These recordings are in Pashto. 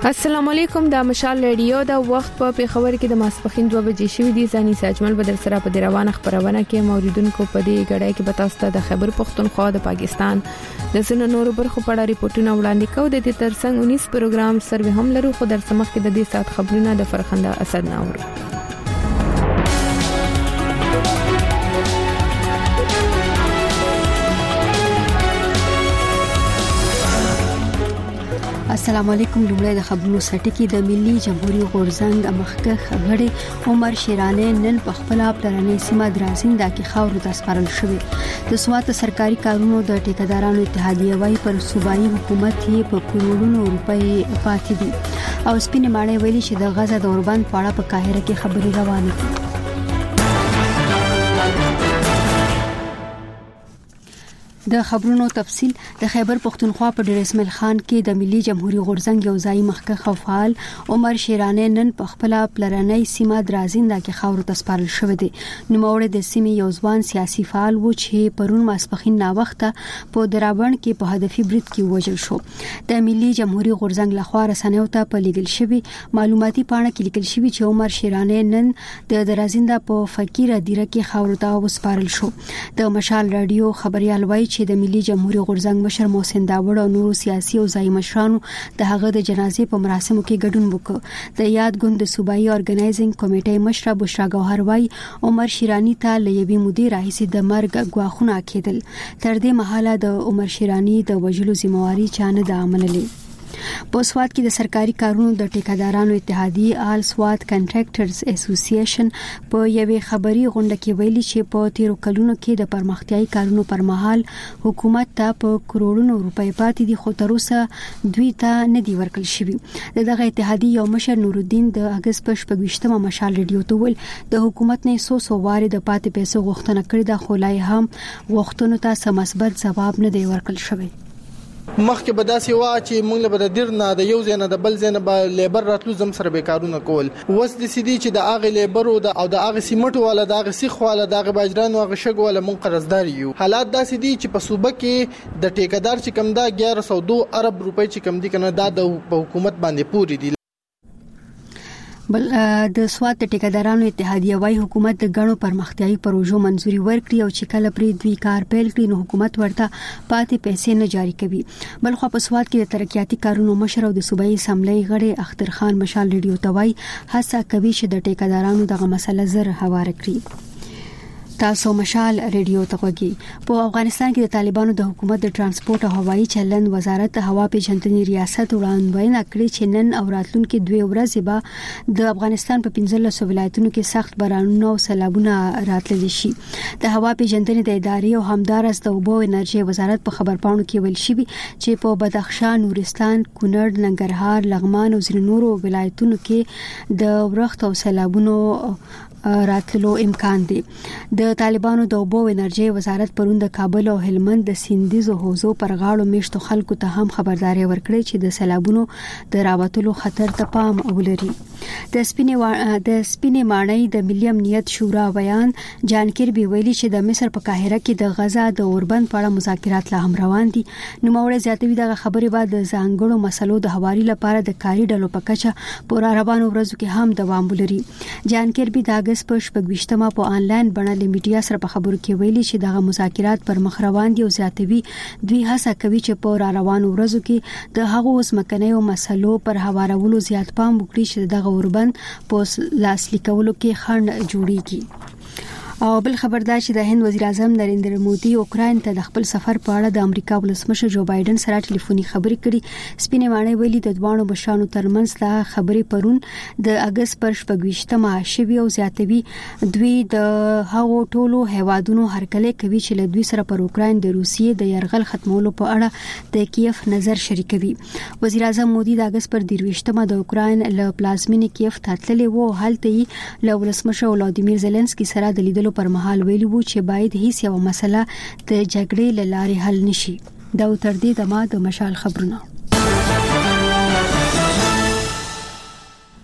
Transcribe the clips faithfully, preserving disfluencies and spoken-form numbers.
السلام علیکم، د مشال رادیو د وخت په پیښور کې د ماسپخین دوه بجې شوې دي. ځاني ساجمل بدر سره په روانه خبرونه کې موریدونکو په دې غړای کې بتاوسته د خیبر پختونخوا د پاکستان د سن نورو برخو په اړه ریپورتونه وړاندې کوي. د دې ترڅنګ اونیس پروګرام سروي هم لرو، خو در سمخ کې د دې سات خبرونه د فرخنده اسد ناور. السلام علیکم. لومړی د خبرونو سټکی. د ملي جمهوریت غورځنګ مخکښ غړي عمر شیرانه نن په خپل پلانې سیمه درازینده کې خاور د سپارل شوې. د سوات سرکاري کارونو د ټیکدارانو اتحادیه وايي پر صوبایي حکومت یې په کروڑونو روپۍ پاتې دي او سپینې ماڼۍ ویلي چې د غزا د اوربند په اړه په قاهره کې خبري روانې دي. د خبرونو تفصيل. د خیبر پختونخوا په ډیر اسماعیل خان کې د ملي جمهوریت غورځنګ یو ځای مخکښ فعال عمر شیرانه نن په خپل پلرنۍ سیمه درازینده کې خاور ته سپارل شوې دي. نوموړی د سیمې یو ځوان سیاسي فعال و چې پرون ماسپخین نا وخته په درابڼ کې په هدفي برید کې وژل شو. د ملي جمهوریت غورځنګ لخوا رسنیو ته په لیکل شوی معلوماتي پاڼه کې لیکل شوی چې عمر شیرانه نن د درازینده په فقیره دیره کې خاور ته وسپارل شو. د مشال رادیو خبريال وایي چې د ملي جمهوریت غورځنګ مشر محسن داوړ او نورو سیاسي او ځایي مشرانو د هغه د جنازې په مراسمو کې ګډون وکړ. د یاد ګوند د صوبایي اورګنایزینګ کمیټې مشره بشرا ګوهر وایي عمر شیرانی ته لېوي مدیر راهیسي د مرګ غواخونه کېدل. تر دې مهاله د عمر شیرانی د وجلو ذمہواری چانه د عمللې. په سوات کې د سرکاري کارونو د ټیکدارانو اتحادیه آل سوات کنټراکټرز اسوسییشن په یوې خبري غونډه کې ویلي چې په تیرو کلونو کې د پرمختیايي کارونو پر مهال حکومت ته په کروڑونو روپۍ پاتې دي، خو تر اوسه دوی ته نه دی ورکړل شوی. دغه اتحادیه یو مشر نور الدین د اگست په شپږمه مشال رادیو ته ویل د حکومت نه سو سو واره د پاتې پیسو غوښتنه کړې ده، خو لای هم غوښتنو ته سم مثبت جواب نه دی ورکړل شوی. مخکې به داسې وا چې موږ له بده ډیر نه د یو ځای نه د بل ځای نه به لیبر راتلو زم سره به کارونه کول. وس د سیدي چې د اغه لیبر او د او د اغه سیمټ والا د اغه سیخ والا د اغه باجران او اغه شګ والا مون قرضدار یو. حالات داسې دي چې په صوبه کې د ټیکدار چې کم دا اګیارہ سو دو ارب روپۍ چې کم دي کنه دا د حکومت باندې پوری دي. بل د سوات ټیکدارانو اتحادیه وايي حکومت د غنو پرمختیايي پروژو منځوري ورکړي او چې کله پرې دوی کار پیل کړي نو حکومت ورته پاتې پیسې نه جاری کوي. بل خو په سوات کې د ترقیاتي کارونو مشر او د صوبایي اسمبلی غړي اختر خان مشال رادیو ته وايي هڅه کوي چې د ټیکدارانو دغه مسله زر هواره کړي. تاسو مشال رادیو ته وګورئ. په افغانستان کې د طالبانو د حکومت د ترانسپورت او هوایي چلند وزارت هوا پیژندنې ریاست وړاندوینه کړې چې نن او راتلونکو دوه ورځې به د افغانستان په پنځلسو ولایتونو کې سخت بارانونه او سیلابونه راتللی شي. د هوا پیژندنې د ادارې او همدارس د اوبو انرژي وزارت په خبرپاڼو کې ویل شوی چې په بدخشان، نورستان، کونړ، ننګرهار، لغمان او ځینو نورو ولایتونو کې د ورښت او سیلابونو راتلو امکان دی. د طالبانو د اوبو انرژي وزارت پرون د کابل او هلمند د سیندیزو حوزو پر غاړو میشتو خلکو ته هم خبرداري ورکړي چې د سیلابونو د راوتلو خطر ته پام ولري. د سپینې د سپینې ماڼۍ د ملي امنیت شورا بیان جان کیربي ویلي چې د مصر په قاهره کې د غزا د اوربند په اړه مذاکرات لا هم روان دي. نو موږ زیاتوي د خبرې بعد د ځانګړو مسلو د هواري لپاره د کاري ډلو په کچه پر روانو ورځو کې هم دوام ولري. جان کیربي د اگست په شپږمه په آنلاین بڼه له میډیا سره په خبرو کې ویلي چې دغه مذاکرات پر مخ روان دي او زیاتوي دوی هڅه کوي چې په روانو ورځو کې د هغو ځمکنیو مسلو پر هوارولو زیات پام وکړي چې دغه اوربند په لاسلیکولو کې خنډ جوړیږي. او بل خبردار چې د هند وزیر اعظم نریندر مودي اوکراین ته د خپل سفر په اړه د امریکا ولسمشر جو بایدن سره ټلیفوني خبرې کړې. سپینې ماڼۍ ویلي د دوه بشرانو ترمنځ د خبرې پرون د اگست پر شپږمه شوي او زیاتوي دوی د هغو ټولو هیوادونو هرکلی کوي چې له دوی سره پر اوکراین د روسیې د يرغل ختمولو په اړه د کیف نظر شریکوي. وزیر اعظم مودي د اگست پر درویشتمه د اوکراین له پلازمینې کیف ته تللی وو. هلته یې له ولسمشر ولادیمیر زيلنسکي سره د لیدلو پر مهال ویلي وو چې باید هیڅ یو مسله د جګړې له لارې حل نشي. دا تر دې دمه د مشال خبرونه.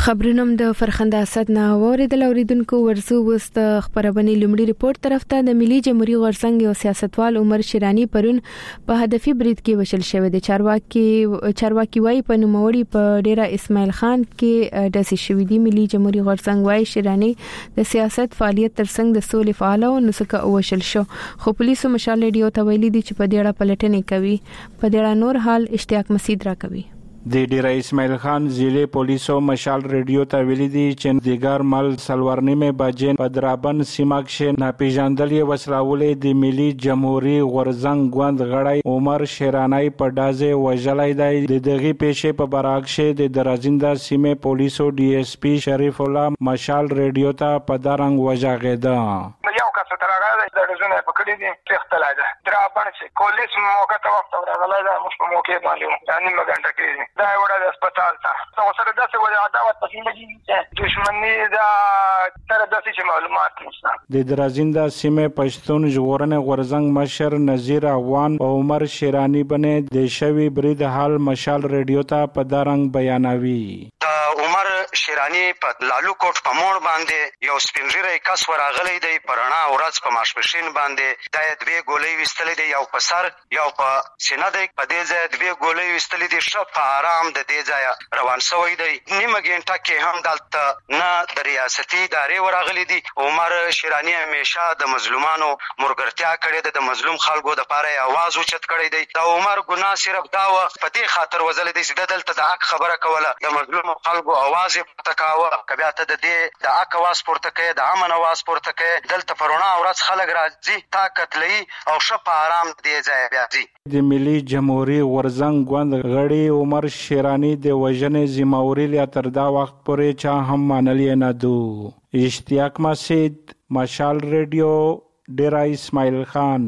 خبرونم د فرخنده اسد نه اوریدل اوریدونکو ورسو وست خبرونه لومړی ریپورت طرف ته د ملي جمهوریت غورسنګ او سیاستوال عمر شیرانی پرون په هدفي برید کې وشل شوی د چارواکي چارواکي وای په نوموړي په ډیره اسماعیل خان کې د سشوي دی ملي جمهوریت غورسنګ وای شیرانی د سیاست فعالیت ترڅنګ د سولې فعال او نسکه وشل شو خو پولیسو مشال ریډیو ته ویلي دي چې په ډیره پلټنې کوي په ډیره نور حال اشتیاق مسید را کوي د ډیره اسماعیل خان ضلع پولیسو مشال ریډیو ته ویلي دي چې دیګر مل سلورنیمه بجې په درابن سیمه کې ناپیژاندلې وسلهولې د ملي جمهوریت غورزنګ غوند غړی عمر شیرانی په دازه وجلای دی د دغه پیښې په براکشه د درازینده سیمه پولیسو ډي اس پی شریف الله مشال ریډیو ته په دارنګ وجاغېده یو کس تر هغه د رزونه پکړې دي اختلاف ده درابن چې پولیس موقع ته وخت ورغله ده مش په موقع باندې یعنی مګنټه کې دا وړه د هسپتال ته نو سره داسې ولا عداوت پسې لګي چې دښمنی دا تر داسې چې معلومات نشته د درازینده سیمه پښتون ژغورنې غورزنګ مشر نذیر افغان او عمر شیرانی بنه د شوی برید حال مشال ریډیو ته په دارنګ بیانوي د عمر شیرانی په لالو کوټ په موړ باندې یو سپینږیری کس ورغلی دی پرانا ورځ په ماشپښین باندې د دوی ګولې وستلې دی یو په سر یو په سینه دی په دې ځای دوی ګولې وستلې دي شپ آرام د دې ځای روان شوی دی نیمه ګنټه کې هم دلته نه د ریاستي ادارې ورغلي دي عمر شیرانی همیشه د مظلومانو مرګرتیا کړې ده د مظلوم خلکو د پاره आवाज اوچت کړی دی دا عمر ګناه صرف دا و په دې خاطر وزل دي چې دلته د حق خبره کوله د مظلوم خلکو आवाज پورته کاوه کبه ته د دې د حق आवाज پورته کوي د امن आवाज پورته کوي دلته پرونا اورات خلک راځي طاقت لې او شپ آرام دې ځای بیا دي د ملي جمهوریت غورزنګ غوند غړي عمر شیرانی د وژنې ذمہواری ل تر دا وخت پورې چا هم منلې نه دو اشتیاق مسید مشال ریډیو ډیره اسماعیل خان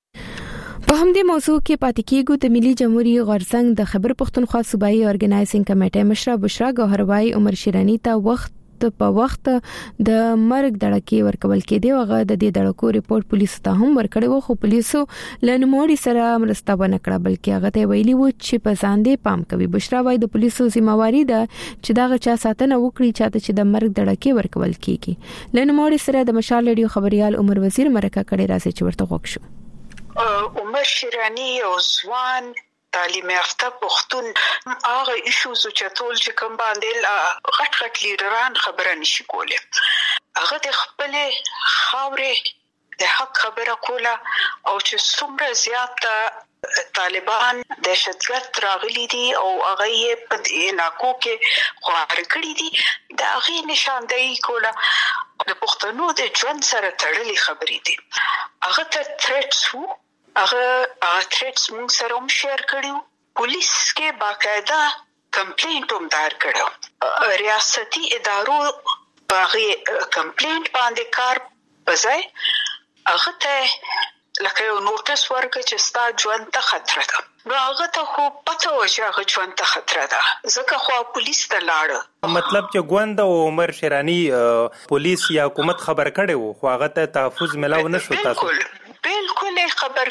په همدې موضوع کې پاتې کېږو د ملي جمهوریت غورزنګ د خیبر پختونخوا صوبایي ارګنایزینګ کمیټې مشره بشرا ګوهروای عمر شیرانی ته وخت په وخت د مرګ دړکې ورکول کېدی وغه د دې دړکو ریپورت پولیسو ته هم ورکړی و خو پولیسو لنموړي سره مرسته ونه کړه بلکې هغه ته ویلي و چې په ځان دې پام کوي بشرا وای د پولیسو ذمہواری ده چې دا چا ساتنه وکړي چاته چې د مرګ دړکې ورکول کیږي لنموړي سره د مشال ریډیو خبريال عمر وزیر مرکه کړي راځي چې ورته وښ شو عمر شیرانی او ځوان تعلیم یافته پښتون هغه ایشوز چې ټول چې کوم باندې غټ غټ لیډران خبره نشي کوله هغه د خپل خاورې د حق خبره کوله او چې څومره زیات طالبان دهشتګرد راغلي دي او هغه یې په علاقو کې خوار کړی دي دا غي نشاندهي کوله د پښتنو د ژوند سره تړلې خبرې دي هغه ته تھریټس وو هغه هغه تھریټس موږ سره هم شیر کړیو پولیس کې باقاعده کمپلینټ هم دار کړو ریاستي ادارو باغې کمپلینټ باندې کار پځای هغه ته لکه یو نوټس ورکړ چې ستا ژوند ته خطر ده نو هغه ته خو پته و چې هغه ژوند ته خطر ده ځکه خو پولیس ته لاړ مطلب چې غوند او عمر شیرانی پولیس یا حکومت خبر کړي وو خو هغه ته تحفظ ملاو نشو تاسو بالکل خبر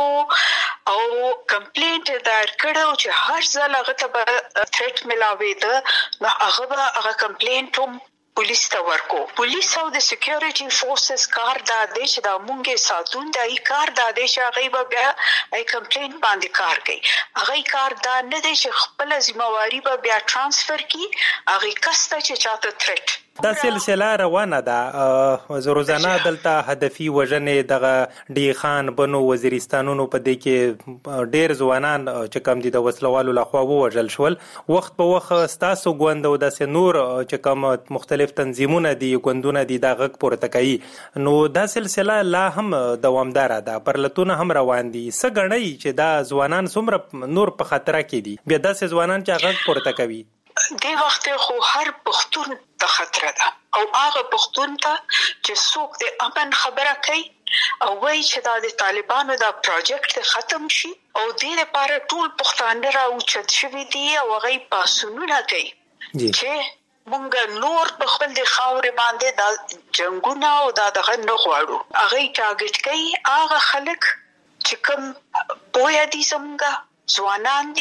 کړو او کمپلینټ دار کړو چې هر ځل هغه ته تھریټ ملاوي ده نو هغه به هغه کمپلینټ هم پولیس ته ورکو پولیس او د سکیورټي فورسز کار د آدیش د مونږه ساتون د ای کار د آدیش هغه به بیا ای کمپلینټ باندې کار کوي هغه کار دا نه دی چې خپل ذمہواری به بیا ترانسفر کی هغه کسته چې چاته تھریټ دا سلسله روانه ده روزانه دلته هدفي وژنې دغه ډي خان بنو وزیرستانونو په دې کې ډېر ځوانان چې کم دي د وسلوالو لخوا وژل شول وخت په وخت ستاسو غوند او د نور چې کم مختلف تنظیمونه دي غوندونه دي دا غږ پورته کوي نو دا سلسله لا هم دوامدار ده پرلتونه هم روان دي سګړی چې دا ځوانان څومره نور په خطر کې دي بیا دا ځوانان چې غږ پورته کوي دی وخت خو هر پښتون ته خطر ده او هغه پښتون ته چې څوک د امن خبره کوي او وایي چې دا د طالبانو دا پروجیکټ ختم شي او دې لپاره ټول پښتانه راوچت شوي دي او هغه پاسونونه کوي چې مونږ نور په خپل د خاورې باندې دا جنگونه او دا دغه نه غواړو هغه ټارګټ کوي هغه خلک چې کوم پوهه دي زموږ ځوانان دي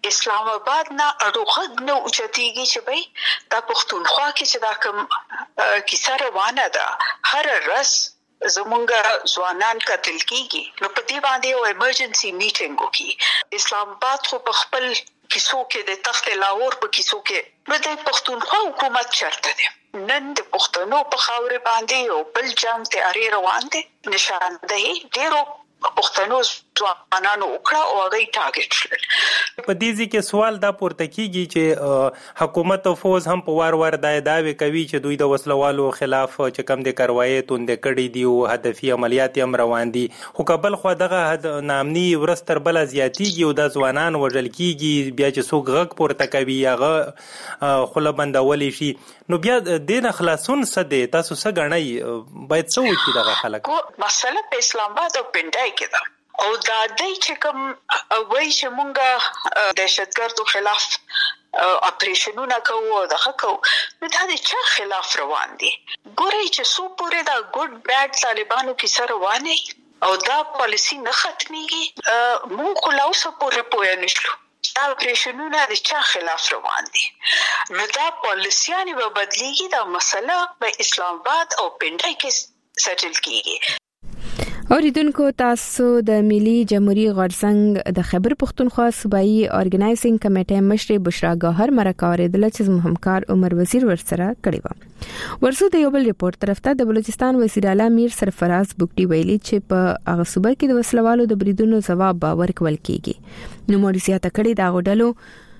اسلام آباد نه اړوغد نو اوچتيږي چې بھئی دا پښتونخوا کې چې دا کوم کیسه روانه ده هر ورځ زمونږ ځوانان قتل کیږي نو په دې باندې یو ایمرجنسي میټینګ وکړي. اسلام آباد خو په خپل کیسو کې د تخت لاهور په کیسو کې نو د پښتونخوا حکومت چرته دی. نن د پښتنو په خاور باندې یو بل جنگ تیاری روان دی. نشاندهي ډیرو پښتنو ځوانانو وکړه او هغه ټارګټ شول. په دې ځکه سوال دا پورته کیږي چې حکومت او فوز هم په وار وار دای داوي کوي چې دوی د وسلوالو خلاف چې کم د کاروایی توند کړي دي او هدفي عملیات هم روان دي. خو کابل خو دغه نامني ورستر بل زیاتیږي او د ځوانان وژل کیږي بیا چې څوک غږ پورته کوي هغه خله بندول شي. نو بیا د خلاصون سده تاسو څه غنئ باید څه وکړي دغه خلک؟ مثلا په اسلام آباد او پنډای کې دا او دا دای چې کوم وای چې مونږه دهشتګردو خلاف اپریشنونه کوو دغه کوو نو دا د چا خلاف روان دي؟ ګورئ چې څو پورې دا ګډ بیډ طالبانو کې سره روانه او دا پالیسی نه ختميږي مونږ خو لا اوسه پورې پوه نشو دا اپریشنونه د چا خلاف روان دي. نو دا پالیسیانه به بدلیږي دا مسله په اسلام آباد او پنډای کې سټل کیږي. اوریدونکو تاسو د ملي جمهوریت غورځنګ د خیبر پښتونخوا صوبایي ارګنایزینګ کمیټې مشر بشرا ګوهر مرکه اوریدل چې زموږ همکار عمر وزیر ورسره کړی و. ورسو د یو بل ریپورت طرف ته د بلوچستان وزیر اعلی میر سرفراز بوګټي ویلي چې په هغه صوبه کې د وسلوالو د بریدونو ځواب باور کول کیږي. نو مورسیا تکړی دا غوډلو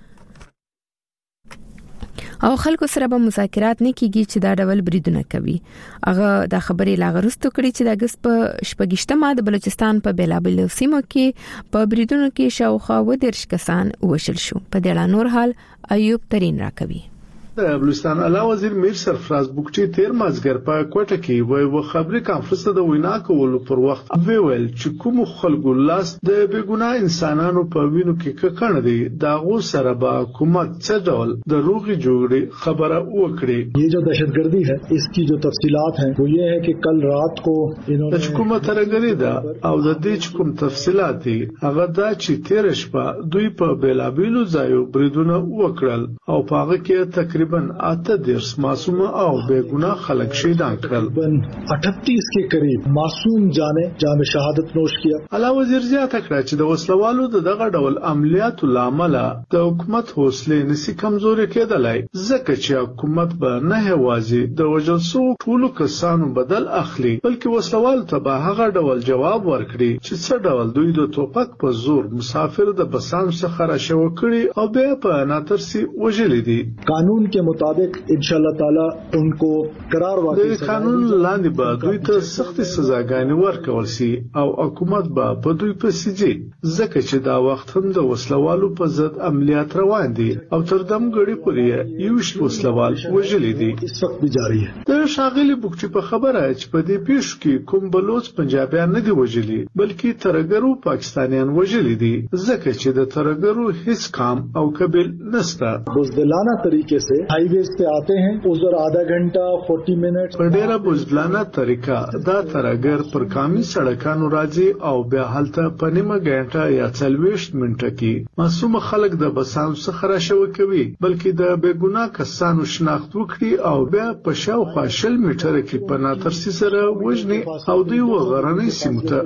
او خلکو سره به مذاکرات نه کیږي چې دا ډول بریدونه کوي. هغه د خبرې لاغرستو کړي چې د اگست په شپږشتمه د بلوچستان په بیلابل سیمو کې په بریدونو کې شاوخوا و درش کسان وشل شو. په دې اړه نور حال ایوب ترين راکوي. د بلوچستان اعلی وزیر میر سرفراز بوګټي تیر مازګر په کوټه کې وای و خبري کانفرنس د وینا کولو پر وخت ویل چې کوم خلکو لاس د بیګناه انسانانو په وینو کې ککړ دي دا غو سره به حکومت څه ډول د روغي جوړې خبره وکړي. یہ جو دہشتگردی ہے اس کی جو تفصیلات ہیں وہ یہ ہے کہ کل رات کو انہوں نے حکومت راغلي دا او د دې کوم تفصیلات دي هغه دا چې تیر شپه دوی په بیلابیلو ځایو بریدونه وکړل او په هغه کې تقریبا اته دیرش معصوم او بے گناہ خلق شهیدان کړل. اٹھتیس کے قریب معصوم جانې جام شهادت نوش کیا. اعلی وزیر زیاته کړه چې د وسلوالو د دغه ډول عملیاتو لامل د حکومت حوصله نسی کمزوري کېدلای ځکه چې حکومت به نه هوازي د وجلسو ټولو کسانو بدل اخلي بلکې وسلوال ته به هغه ډول جواب ورکړي چې څه ډول دوی د توپک په زور مسافر د بسام څخه راشو کړي او به په ناترسي وجلې دي. قانون के मुताबिक इंशाल्लाह ताला उनको करार वाक़ई د قانون لاندې به دوی ته سخت سزاګانې ورکول شي او حکومت به په دوی پسې ځي ځکه چې دا وخت هم د وسلوالو په ضد عملیات روان دي او تر دم غړي پورې یو شی وسلوال وژلي دي. اس وخت به جاری ہے. د شاغلي بوګټي په خبره چې په دې پیښو کې کوم بلوچ پنجابیان نه دي وژلي بلکې ترګرو پاکستانیان وژلي دي ځکه چې د ترګرو هیڅ کام او قبل نشته. بزدلانه طریقے سے हाई वेज पे आते हैं उधर आधा घंटा चालीस मिनट په ډیره بوزدلانه طریقه دا ترګر پر کامي سړکانو راځي او بیا هلته په نیمه غنټه یا څلوېښت منټه کې معصوم خلک د بسام څخه راشو کوي بلکې د بیګناه کسانو شناخت وکړي او بیا په شاوخوا شل میټر کې په ناترسي سره وژني او دوی وغرنۍ سیمو ته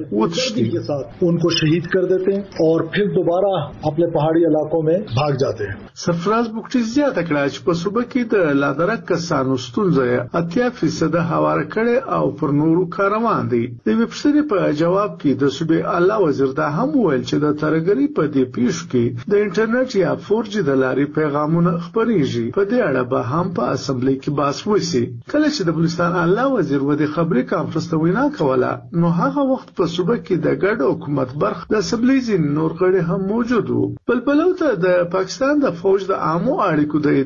وتښتي उनको शहीद कर देते हैं और फिर दोबारा अपने पहाड़ी इलाकों में भाग जाते हैं. سرفراز بوګټي زیاته کړه چې په صوبه کې د لادرک کسانو ستونزه اتیا فیصد هوار کړي او پر نورو کاروان دي. د ویبسټ په جواب کې د صوبې اعلی وزیر دا هم ویل چې د ترګری په دې پیښو کې د انټرنیټ یا فور جی د لارې پیغامونه خبريږي. په دې اړه به هم په اسمبلی کې بحث وشي. کله چې د بلوچستان اعلی وزیر و د خبري کانفرنس ته وینا کوله نو هغه وخت په صوبه کې د ګډ حکومت برخه د اسمبلی ځین نور غړي هم موجود وو. بلبلو ته د پاکستان د فوج د عامو اړیکو د ادارې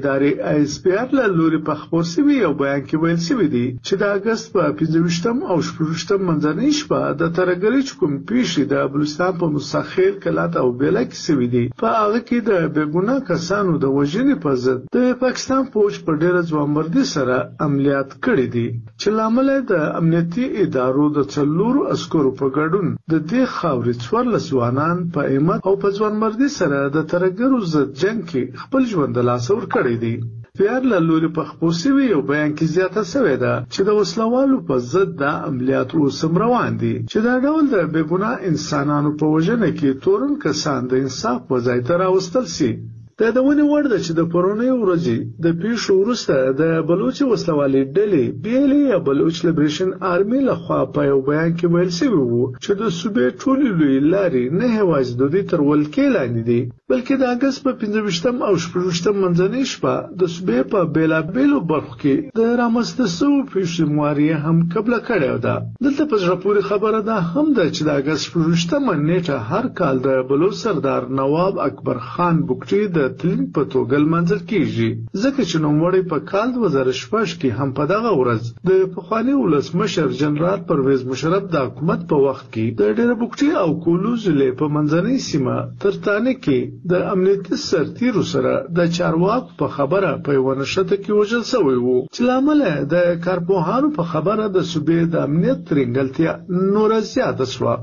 آی اس پی آر له لوري په خبر شوی او بیان کې ویل شوی دی چې د اگست په پنځه او شپږم منځنۍ شپه د ترګری کوم پیښې د بلوچستان په مسخر کلات او بیل کې شوی دی په هغه کې د بیګونه کسانو د وژنې په ضد د پاکستان فوج په ډېر ځوانمردي سره عملیات کړی دي چې لامل د امنیتي ادارو د څلورو عسکرو په ګډون د دې خاورې څوارلس ځوانان په همت او په ځوانمردي سره د ترګرو ضد جنگ کې خپل ژوند له لاسه ورکړی دی. پیار له لوري په خپل سوي او بیان کې زیاته شوې ده چې د وسلوالو په ضد د عملیات اوس روان دي چې دا ډول د بېګناه انسانانو په وژنه کې تورن کسان د انصاف په ځای ته راوستل شي. دا د ونې وړ ده چې د پرونی ورځې د پیښو وروسته د بلوچ وسلوالي ډلې بیلې یا بلوچ لیبریشن آرمي لخوا په یو بیان کې ویل شوی وو چې د صوبې ټولې لوی لارې نه یوازې د دې تر ولکې لاندې دي بلکې د اگست په پنځه او شپږم منځنۍ شپه د صوبې په بیلابیلو برخو کې د رامنځته شوو پیښو مواریه هم قبله کړې ده. دلته په زړه پورې خبره ده هم ده چې د اگست شپږمه نیټه هر کال د بلوچ سردار نواب اکبر خان بوکټي د تلین په توګه لمانځل کیږي ځکه چې نوموړی په کال دوه زره شپږ کې هم په دغه ورځ د پخواني ولسمشر جنرال پرویز مشرف د حکومت په وخت کې د ډېر بوکټي او کولو ضلع په منځنۍ سیمه ترتانه کې د امنیتي سرتیرو سره د چارواکو په خبره په یوه نښته کې وژل شوی وو چې لامل د کارپوهانو په خبره د صوبې د امنیت ترنګلتیا نوره زیاته شوه.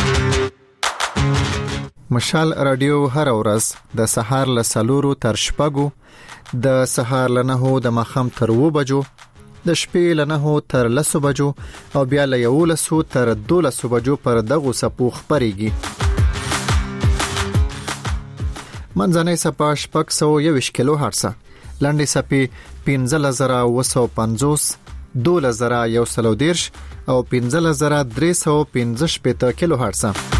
مشال رادیو هر ورځ د سهار له څلورو تر شپږو د سهار له نهو د ماښام تر اووه بجو د شپې له نهو تر لسو بجو او بیا له یولسو تر دولسو بجو پر دغو څپو خپرېږي. منځنۍ څپه شپږ سوه یوویشت کیلو هرڅه، لنډې څپې پنځلس زره اووه سوه پنځوس، دولس زره یو سل او دېرش او پنځلس زره درې سوه پنځه شپېته کیلو هرڅه.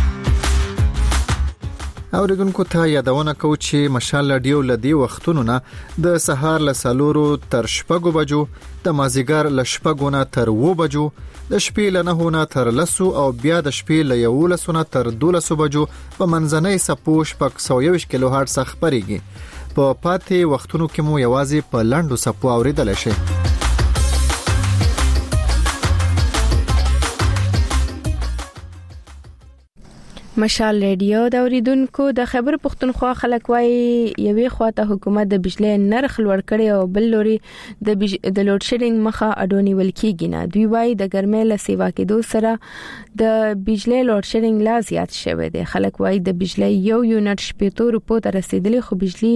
اوریدونکو ته یادونه کوو چې مشال رادیو لدی وختونو نه د سهار له څلورو تر شپږو بجو، د مازیګر له شپږو نه تر اووه بجو، د شپې له نهو نه تر لسو او بیا د شپې له یولسو نه تر دولسو بجو په منځنۍ څپو شپږ سوه یوویشت کیلو هرڅه خپرېږي. په پاتې وختونو کې مو یوازې په لنډو څپو اوریدلی شئ. مشال رادیو د اوریدونکو د خیبر پختونخوا خلک وايي یوې خواته حکومت د بجلی نرخ لوړ کړي او بل لوري د بج... د لوډ شیډینګ مخه اډونی ولکېږي نه. دوی وايي د ګرمۍ له سیوا کېدو سره د بجلی لوډ شیډینګ لا زیات شوی دی. خلک وايي د بجلی یو یونټ شپېتو روپو ته رسیدلی خو بجلی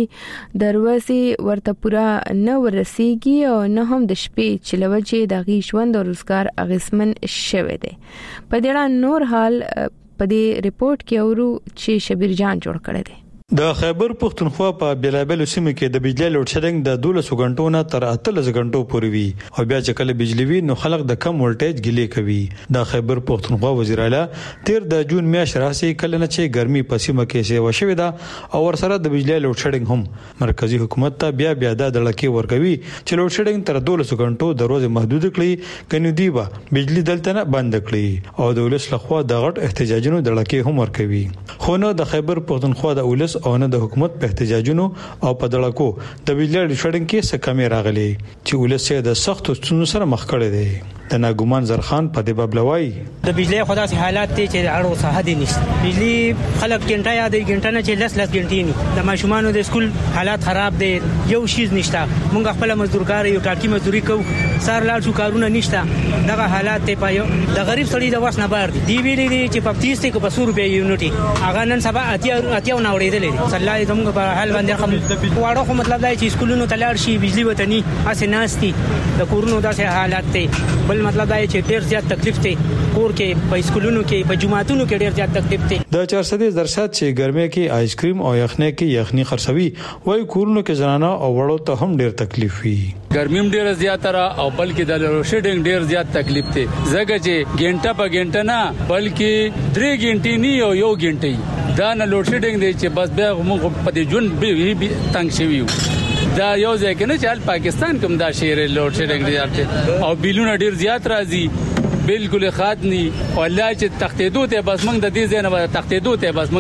دروازې ورته پورا نه ورسیږي او نه هم د شپې چې لوجه د غي ژوند او روزګار اغیزمن شوی دی. په دې اړه نور حال په دې ریپورت کې اورو چې شبیر جان جوړ کړی دی. د خیبر پختونخوا په بیلابل سیمو کې د بجلی لوډ شیډینګ د دولس غنټو نه تر اتلس غنټو پورې وي او بیا چې کله بجلی وي نو خلک د کم ولټیج ګلې کوي. د خیبر پختونخوا وزیر اعلی تیر د جون میاشتې راسي کله نه چې ګرمي په سیمه کې سیوا شوې ده او ورسره د بجلی لوډ شیډینګ هم مرکزی حکومت ته بیا بیا د لړکې ورکوي چې لوډ شیډینګ تر دولس غنټو د ورځې محدود کړي کني دی با بجلی دلته نه بند کړي او د ولس لخوا د غټ احتجاجونو د لړکې هم ورکوي. خو نو د خیبر پختونخوا د ولس او نه د حکومت په احتجاجونو او په دړکو د بجلی شړنګ کې څه کمی راغلي چې ولسی د سخت ستونزو سره مخ کړي دي. د ناګومان زرخان په دې بابلوي د بجلی خدا سي حالات ته چې اړو صحه دي نشته. بجلی خلک ګنټه یا د ګنټه نه چې لس لس ګنټې نه د ماشومان د سکول حالات خراب دي. یو شیز نشته، مونږ خپل مزدورکار یو ټاټي مزدوري کو سار لاړ شو کارونه نشته. دغه حالات ته پایو د غریب سړي د واس نه بار دي. دی ویلي دي چې په تیس ته په سو روپیا یونټي هغه نن سبا اتیا اتیا نه وړېدل. صلی زموږ په حال باندې خم واړو خو مطلب دا چې سکولونو تلاړ شي بجلی وطني اسه ناشتي د کورونو داسې حالات ته. بل مطلب دا چې ډېر زیات تکلیف ته کور کې په سکولونو کې په جماعتونو کې ډېر زیات تکلیف ته. د چار سو درصد چې ګرمۍ کې آیس کریم او یخنۍ کې یخني خرڅوي وای کورونو کې زنانه او وړو ته هم ډېر تکلیف وي. ګرمیم ډېر زیات را او بلکې د لوډ ډېر زیات تکلیف ته زګه چې ګنټه په ګنټه نه بلکې درې ګنټې نه یو یو ګنټې دا نه لوډ شیډینګ دی چې بس بیا موږ په دې جون به تنگ شوی دا یو ځای کې نه چې پاکستان کوم دا شهر لوډ شیډینګ دی او بیلونه ډیر زیات راځي بالکل خاطنی او الله چې تختیدو ته بس موږ د دې ځای نه تختیدو ته بس موږ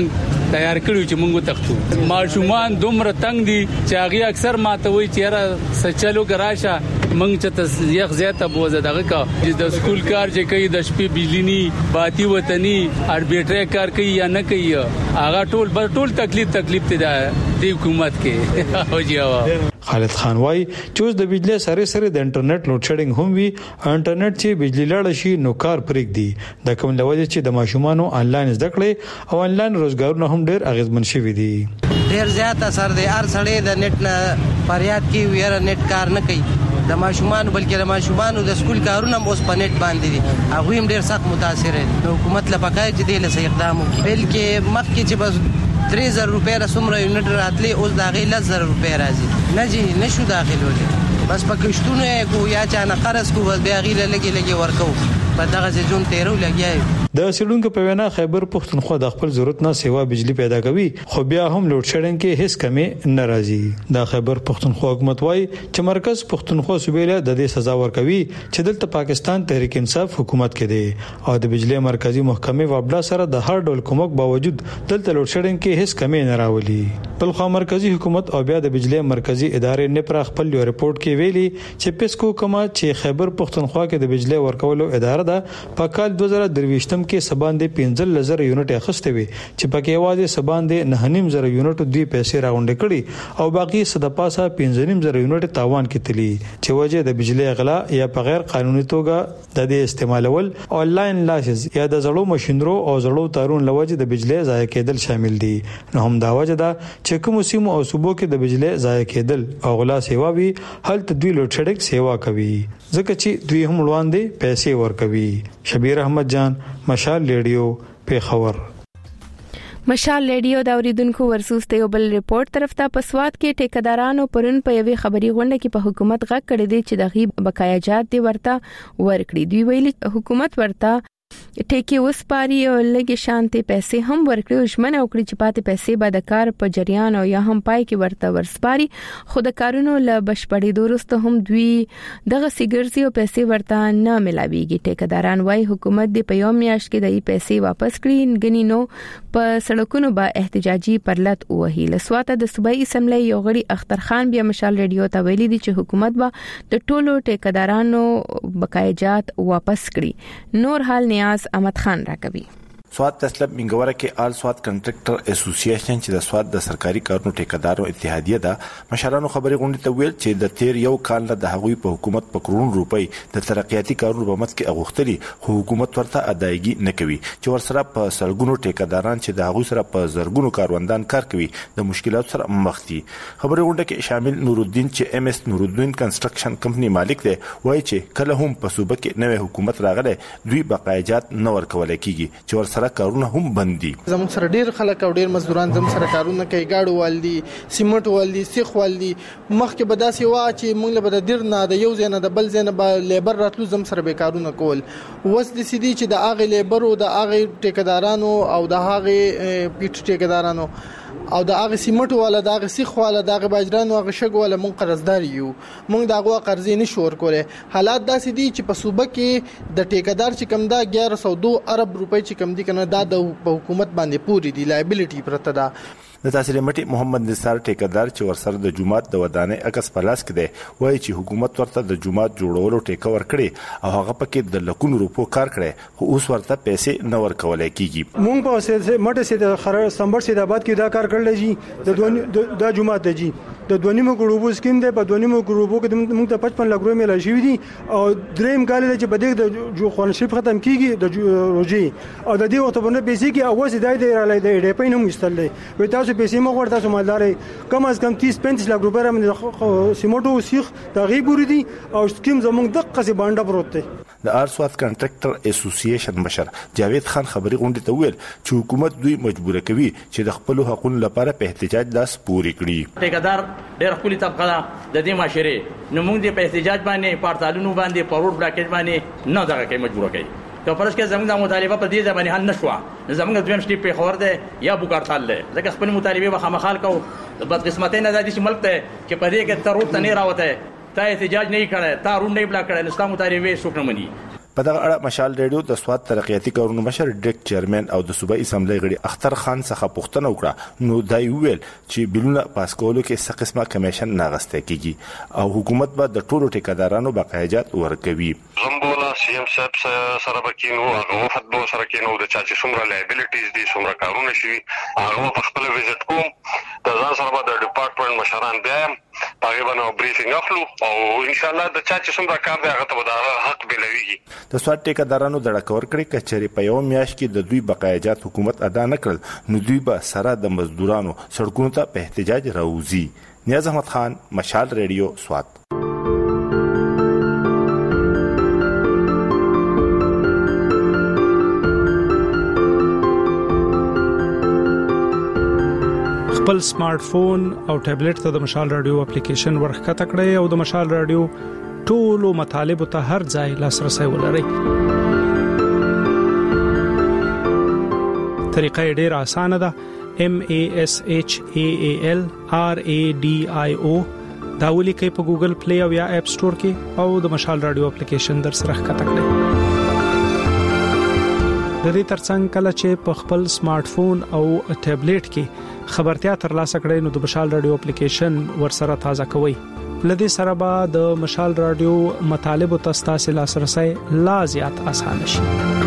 تیار کړو چې موږ تختو. ماشومان دومره تنگ دي چې هغه اکثر ماته وایي چې را سچلو ګراشه موږ چې ته یخ زیاته بوزه دغه کا چې د سکول کار چې کوي د شپې بجلی باتی وطني اربیټری کار کوي یا نه کوي هغه ټول بل ټول تکلیف تکلیف ته د حکومت کې او جواب. خالد خان وای چې اوس د بجلی سره سره د انټرنیټ لوډ شیډینګ هم وي. انټرنیټ چې بجلی لاړ شي نو کار پرېږ دي د کوم لوجه چې د ماشومانو انلاین زده کړې او انلاین روزګارونه هم ډېر اغیزمن شوي دي. ډېر زیات اثر دی. هر سړی د نت نه فریاد کوي ویره نت کار نه کوي د ماشومان بلکې د ماشومان د سکول کارونه اوس په نت باندې دي هغه هم ډېر سخت متاثر دي. حکومت لپاره چې دې له صحیح اقدام وکړي بلکې مخکې چې بس درې زره روپۍ را سمره یونټ راتلې اوس د هغې لس زره روپۍ راځي نه جي نشو داخلولی بس په کشتونو یې کو یا چا نه قرض کو بس بیا هغې له لږې لږې ورکوو په دغه ژوند تیرو لګیا یو. د سیډونکو په وینا خیبر پښتونخوا د خپل ضرورت نه سیوا بجلی پیدا کوي خو بیا هم لوډ شیډینګ کې هیڅ کمی نه راځي. د خیبر پښتونخوا حکومت وايي چې مرکز پښتونخوا صوبې له د دې سزا ورکوي چې دلته پاکستان تحریک انصاف حکومت کې دی او د بجلی مرکزی محکمې وابلا سره د هر ډول کومک باوجود دلته لوډ شیډینګ کې هیڅ کمی نه راولي. بل خو مرکزی حکومت او بیا د بجلی مرکزی ادارې نه پر خپل ریپورت کې ویلي چې پیسکو کما چې خیبر پښتونخوا کې د بجلی ورکولو اداره ده په کال دوه زره درویشتم کې سباندې پنځه لزر یونټ اخستې وي چې پکې واځي سباندې نه نیم زره یونټ دوی پیسې راغونډې کړي او باقي صد پاسه پنځه نیم زره یونټ تاوان کې تلي چې وجه د بجلی غلا یا په غیر قانوني توګه د دې استعمالول آنلاین لاسز یا د زړو ماشينرو او زړو تارون لوجه د بجلی ضایع کېدل شامل دي. نو هم دا وجه ده چې کوم سیمو او صوبو کې د بجلی ضایع کېدل او غلا سیوا وي هلته دوی لوډ شیډینګ سیوا کوي ځکه چې دوی هم وړاندې پیسې ورکوي. شبیر احمد جان مشال ریډیو پیښور. مشال ریډیو دا اوریدونکو ورسوس ته یو بل ریپورت طرف ته پسواد کې ټیکدارانو پرون په یوې خبري غونډه کې په حکومت غږ کړی دی چې د غیب بقایا جات دی ورته ورکړي. دوی ویلي حکومت ورته ټیکي وسپاري او لګي شانتي پیسې هم ورکړي او ژمنه وکړي چې پاتې پیسې به د کار په جریان او یا هم پای کې ورته ورسپاري خو د کارونو له بشپړې دوروسته هم دوی دغه سیګرزي او پیسې ورته نه ملاويږي. ټیکداران وايي حکومت دې په یو میاشت کې د پیسې واپس کړي غني نو په سړکونو به احتجاجي پرلط وهي. لسواته د صوبایي اسمبلی یو غړي اختر خان بیا مشال ریډیو ته ویلي دي چې حکومت به د ټولو ټیکدارانو بقایا جات واپس کړي. نور حال نیاز احمد خان راکوي. سواد تسلب منګوره کې آل سواد کنټراکټر اسوسییشن چې د سواد د سرکاري کارونو ټیکدارو اتحادیه ده مشرانو خبري غونډه ته ویل چې د تیر یو کال نه د هغوی په حکومت په کرون روپۍ د ترقیاتي کارونو په مت کې اغوختري خو حکومت ورته ادایګي نه کوي چې ورسره په سرګونو ټیکداران چې د هغوی سره په زرګونو کاروندان کار کوي د مشکلات سره مخ دي. خبري غونډه کې شامل نور الدین چې ام اس نور الدین کنستراکشن کمپنی مالک دی وایي چې کله هم په صوبه کې نوې حکومت راغله دوی بقایجات نه ورکول کیږي چې ورسره کارونه هم بندي. زموږ سره ډیر خلک او ډیر مزدوران زموږ سره کارونه کوي گاډو والدي سیمټ والدي سیخ والدي مخکې به داسې وا چې موږ له بده ډیر نه د یو ځای نه د بل ځای نه به لیبر راتلو زم سره به کارونه کول وس د سيدي چې د اغه لیبر او د اغه ټیکدارانو او د هغه پیټ ټیکدارانو او د هغه سیمټ والا د هغه سیخ والا د هغه باجرانو هغه شګ والا مونږ قرضدار یو مونږ د هغه قرضې نشو ورکوله. حالات داسې دي چې په صوبه کې د ټیکدار چې کم دا اګیارہ سو دو ارب روپۍ چې کم دي کنه دا د حکومت باندې پوری دی لایبیلیټي پرته ده. د تحصیل مټي محمد نثار ټیکدار چې ورسره د جمعات د ودانې عکس پلاس کې دی وایي چې حکومت ورته د جمعات جوړولو ټیکه ورکړي او هغه پکې د لکونو روپو کار کړي خو اوس ورته پیسې نه ورکول کیږي. مونږ په مټه سي د خرر سمبر سي د آباد کې دا کار کړل شي د دوه د جمعات دی د دونیمو ګروپو سکیم دی په دونیمو ګروپو کې موږ ته پچپن لک روپۍ ملای شوې دي او دریم کال چې بده د جو خونشپ ختم کیږي د روجي او د دې وخت په نه پیسې کې اوس د دې را لای د ډېپې نوم استل دی وې تاسو پیسې مو ورته سمالدارې کم از کم تیس پنځه لک روپۍ باندې سیمټو سیخ د غیبوري دي او سکیم زموږ د قصې باندې پروت دی. د ارسواد کنټراکټر اسوسییشن مشر جاوید خان خبري غونډه ته ویل چې حکومت دوی مجبور کوي چې د خپل حقوقو لپاره په احتجاج لاس پوري کړي. ټیکدار ډېر خپل طبقه د دې معاشره نو موږ د په احتجاج باندې پارتالونو باندې پروډ بلاکیج باندې نه دغه کې مجبور کوي. که فرض کې زموږ د مطالبه په دې ځبانه حل نشو زموږ دویم شټي په خور ده یا بوکارتال ده ځکه خپل مطالبه به خامخال کو بد قسمتۍ نه د دې ملک ته چې په دې کې ترور ته نه راوته تا احتجاج نه کړي تا روډ نه بلا کړي نو ستاسو مطالبه څوک نه مني. په دغه اړه مشال ریډیو د سواد ترقیاتي کارونو مشر ډیک چیرمن او د صوبایي اسمبلی غړي اختر خان څخه پوښتنه وکړه نو دای ویل چې بلونه پاس کولو کې څه قسمه کمیشن ناغسته کیږي او حکومت به د ټولو ټیکادارانو بقایجات ورکوي. زمبولا سی ایم صاحب سره بکینو هغه وخت به سره کینو د چا چې څومره لایبیلیټیز دي څومره کارونه شي هغه په خپل وزټ کوم د ځان سره به د ډپارټمنټ مشران بیا هغه باندې بریفینګ اخلو او ان شاء الله د چا چې څومره کار دی هغه ته به حق بلويږي. د سواد ټیکادارانو د ډکور کړي کچري په یو میاش کې د دوی بقایجات حکومت ادا نکړل نو دوی به سره د مزدورانو سړکونو ته په احتجاج راوځي. نیاز احمد خان، مشال ریډیو، سواد. خپل سمارټ فون او ټابلیټ ته د مشال رادیو اپلیکیشن ورخکته کړئ او د مشال رادیو ټولو مطالب ته هر ځای لاسرسي ولرئ. طریقه ډیره اسانه ده. M A S H A A L R A D I O دا ولیکئ په ګوګل پلی او یا اپ سٹور کې او د مشال رادیو اپلیکیشن در سره ښکته کړئ. د دې ترڅنګ کله چې په خپل سمارټ فون او ټابلیټ کې خبرتیا ترلاسه کړئ نو د مشال رادیو اپلیکیشن ورسره تازه کوئ. لدې سره به د مشال رادیو مطالب او تاسو لاسرسي لا زیات آسان شي.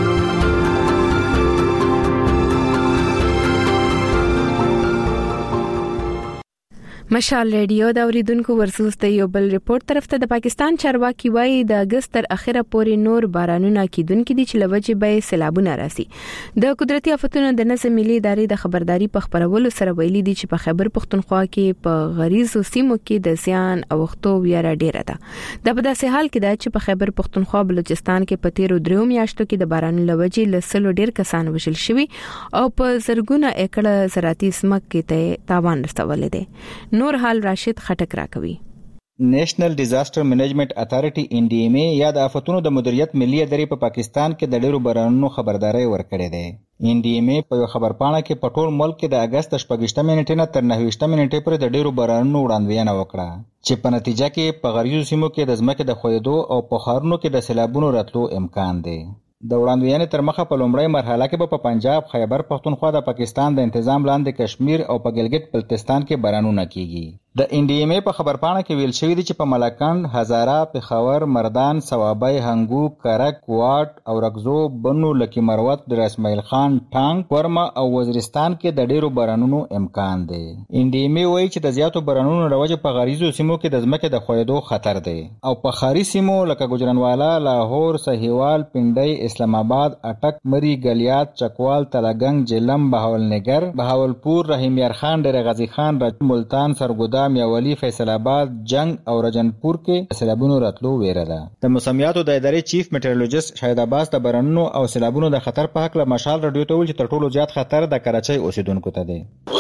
مشال ریډیو دا اوریدونکو ورسوس ته یو بل ریپورت طرف ته د پاکستان چارواکي وایي د اگست تر اخره پورې نور بارانونه کیدونکو دي چې لوجه به سیلابونه راسي. د قدرتي آفتونو د نظم ملي ادارې د خبرداري په خبرولو سره ویلي دي چې په خیبر پختونخوا کې په غریزو سیمو کې د زیان او وختو ویره ډیره ده. د په داسې حال کې ده چې په خیبر پختونخوا بلوچستان کې په تیرو درو میاشتو کې د باران لوجه لسلو ډیر کسان وشل شوي او په زرګونه ایکړه زراعتي سمکې ته تاوان رسولې ده. نور حال راشد خټک راکوي. نېشنل ډیزاستر منیجمنت اتھارټي ان ډي ایم اے یا د آفتونو د مدیریت ملي ادارې په پاکستان کې د ډیرو بارانونو خبرداري ورکړې ده. ان ډي ایم اے په یو خبرپاڼه کې په ټول ملک کې د اگست شپږشتمې نیټې نه تر نهویشتمې نیټې پورې د ډیرو بارانونو وړاندوینه وکړه چې په نتیجه کې په غریزو سیمو کې د ځمکې د ښویېدو او په ښارونو کې د سیلابونو راتلو امکان دی. د وړاندوینې تر مخه په لومړۍ مرحله کې په پنجاب، خیبر پختونخوا، د پاکستان د تنظیم لاندې کشمیر او په ګلګت بلتستان کې بارانونه کیږي. د ان ډي ایم اے په خبرپاڼه کې ویل شوی دی چې په ملاکنډ، هزاره، پېښور، مردان، سوابۍ، هنګو، کرک، واټ او رګزو، بنو، لکی مروت، ډیر اسماعیل خان، ټانګ، ورما او وزیرستان کې د ډیرو بارانونو امکان دی. ان ډي ایم اے وایي چې د زیاتو بارانونو روجه په غریزو سیمو کې د ځمکې د ښویېدو خطر دی او په ښاري سیمو لکه ګجرانوالا، لاهور، سهیوال، پنډۍ، اسلام آباد، اټک، مری، ګلیات، چکوال، تلګنګ، جیلم، بهاولنګر، بهاولپور، رحیم یار خان، ډیر غازی خان، ملتان، سرګودا، میاولی، فیصل آباد، جنگ او رجنپور کې سیلابونو راتلو ویره ده. د موسمیاتو د ادارې چیف میټرولوژیست شاهد عباس د بارانونو او سیلابونو د خطر په حق له مشال رادیو ته ویل چې تر ټولو زیات خطر د کراچۍ اوسیدونکو ته دی.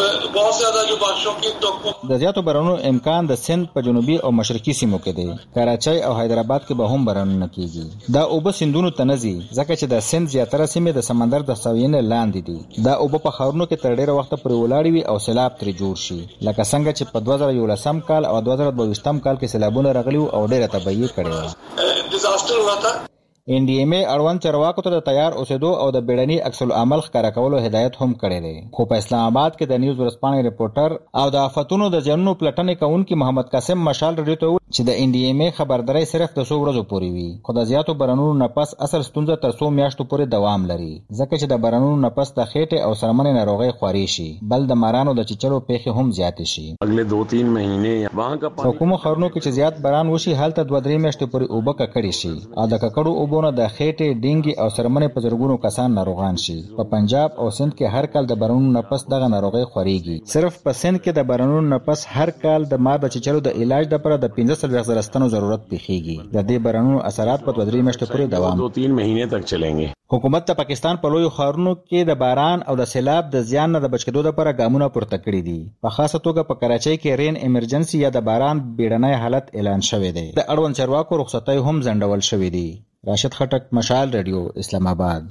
د زیاتو بارانونو امکان د سند په جنوبي او مشرقي سیمو کې دی. کراچۍ او حیدرآباد کې به هم بارانونه کیږي. دا اوبه سیندونو ته نه ځي ځکه چې د سند زیاتره سیمې د سمندر د سویې لاندې دي. دا اوبه په ښارونو کې تر ډیره وخت پورې ولاړې وي او سیلاب ترې جوړ شي لکه څنګه چې په دوه زره یولسم کال او دوه زره دوهویشتم کال کې سیلابونه راغلي او ډیره تباہي کړې وه. ډیزاستر هوا تھا. ان ډي ایم اے اړوند چارواکو ته د تیار اوسېدو او د بیړني عکس العمل ښکاره کولو هدایت هم کړی دی. خو په اسلام آباد کې د نیوز ورځپاڼې ریپورټر او د آفتونو د زیانونو پلټنې کوونکي محمد قاسم مشال رادیو ته وویل چې د ان ډي ایم اے خبرداری صرف د څو ورځو پورې وي خو د زیاتو بارانونو نه پس اصل ستونزه تر څو میاشتو پورې دوام لري ځکه چې د بارانونو نه پس د خېټې او سرمنې ناروغۍ خوري شي بل د مارانو د چچلو پیښې هم زیاتې شي. اگلے دو تین مہینے وہاں کا حکومت خبرونو کې چې زیات باران وشي هلته دوه درې میاشتې پورې اوبه ککړې شي او د ککړو اوبونو د خېټې ډینګي او سرمنې په زرګونو کسان ناروغان شي. په پنجاب او سند کې هر کال د بارانونو نه پس دغه ناروغۍ خوريږي. صرف په سند کې د بارانونو نه پس هر کال د مار د چچلو د علاج لپاره د پنځه سوه زره ستنو ضرورت پیښیږي. د دې بارانونو اثرات په دوه درې میاشتې پورې دوام دو تین مہینے تک چلیں گے. حکومت د پاکستان په لوی ښارونو کې د باران او د سیلاب د زیان نه د بچ کېدو لپاره ګامونه پورته کړي دي. په خاصه توګه په کراچۍ کې رین ایمرجنسي یا د باران بیړنی حالت اعلان شوی دی. د اړوند چارواکو رخصتۍ هم ځنډول شوې دي. راشد خټک، مشال ریډیو، اسلام آباد.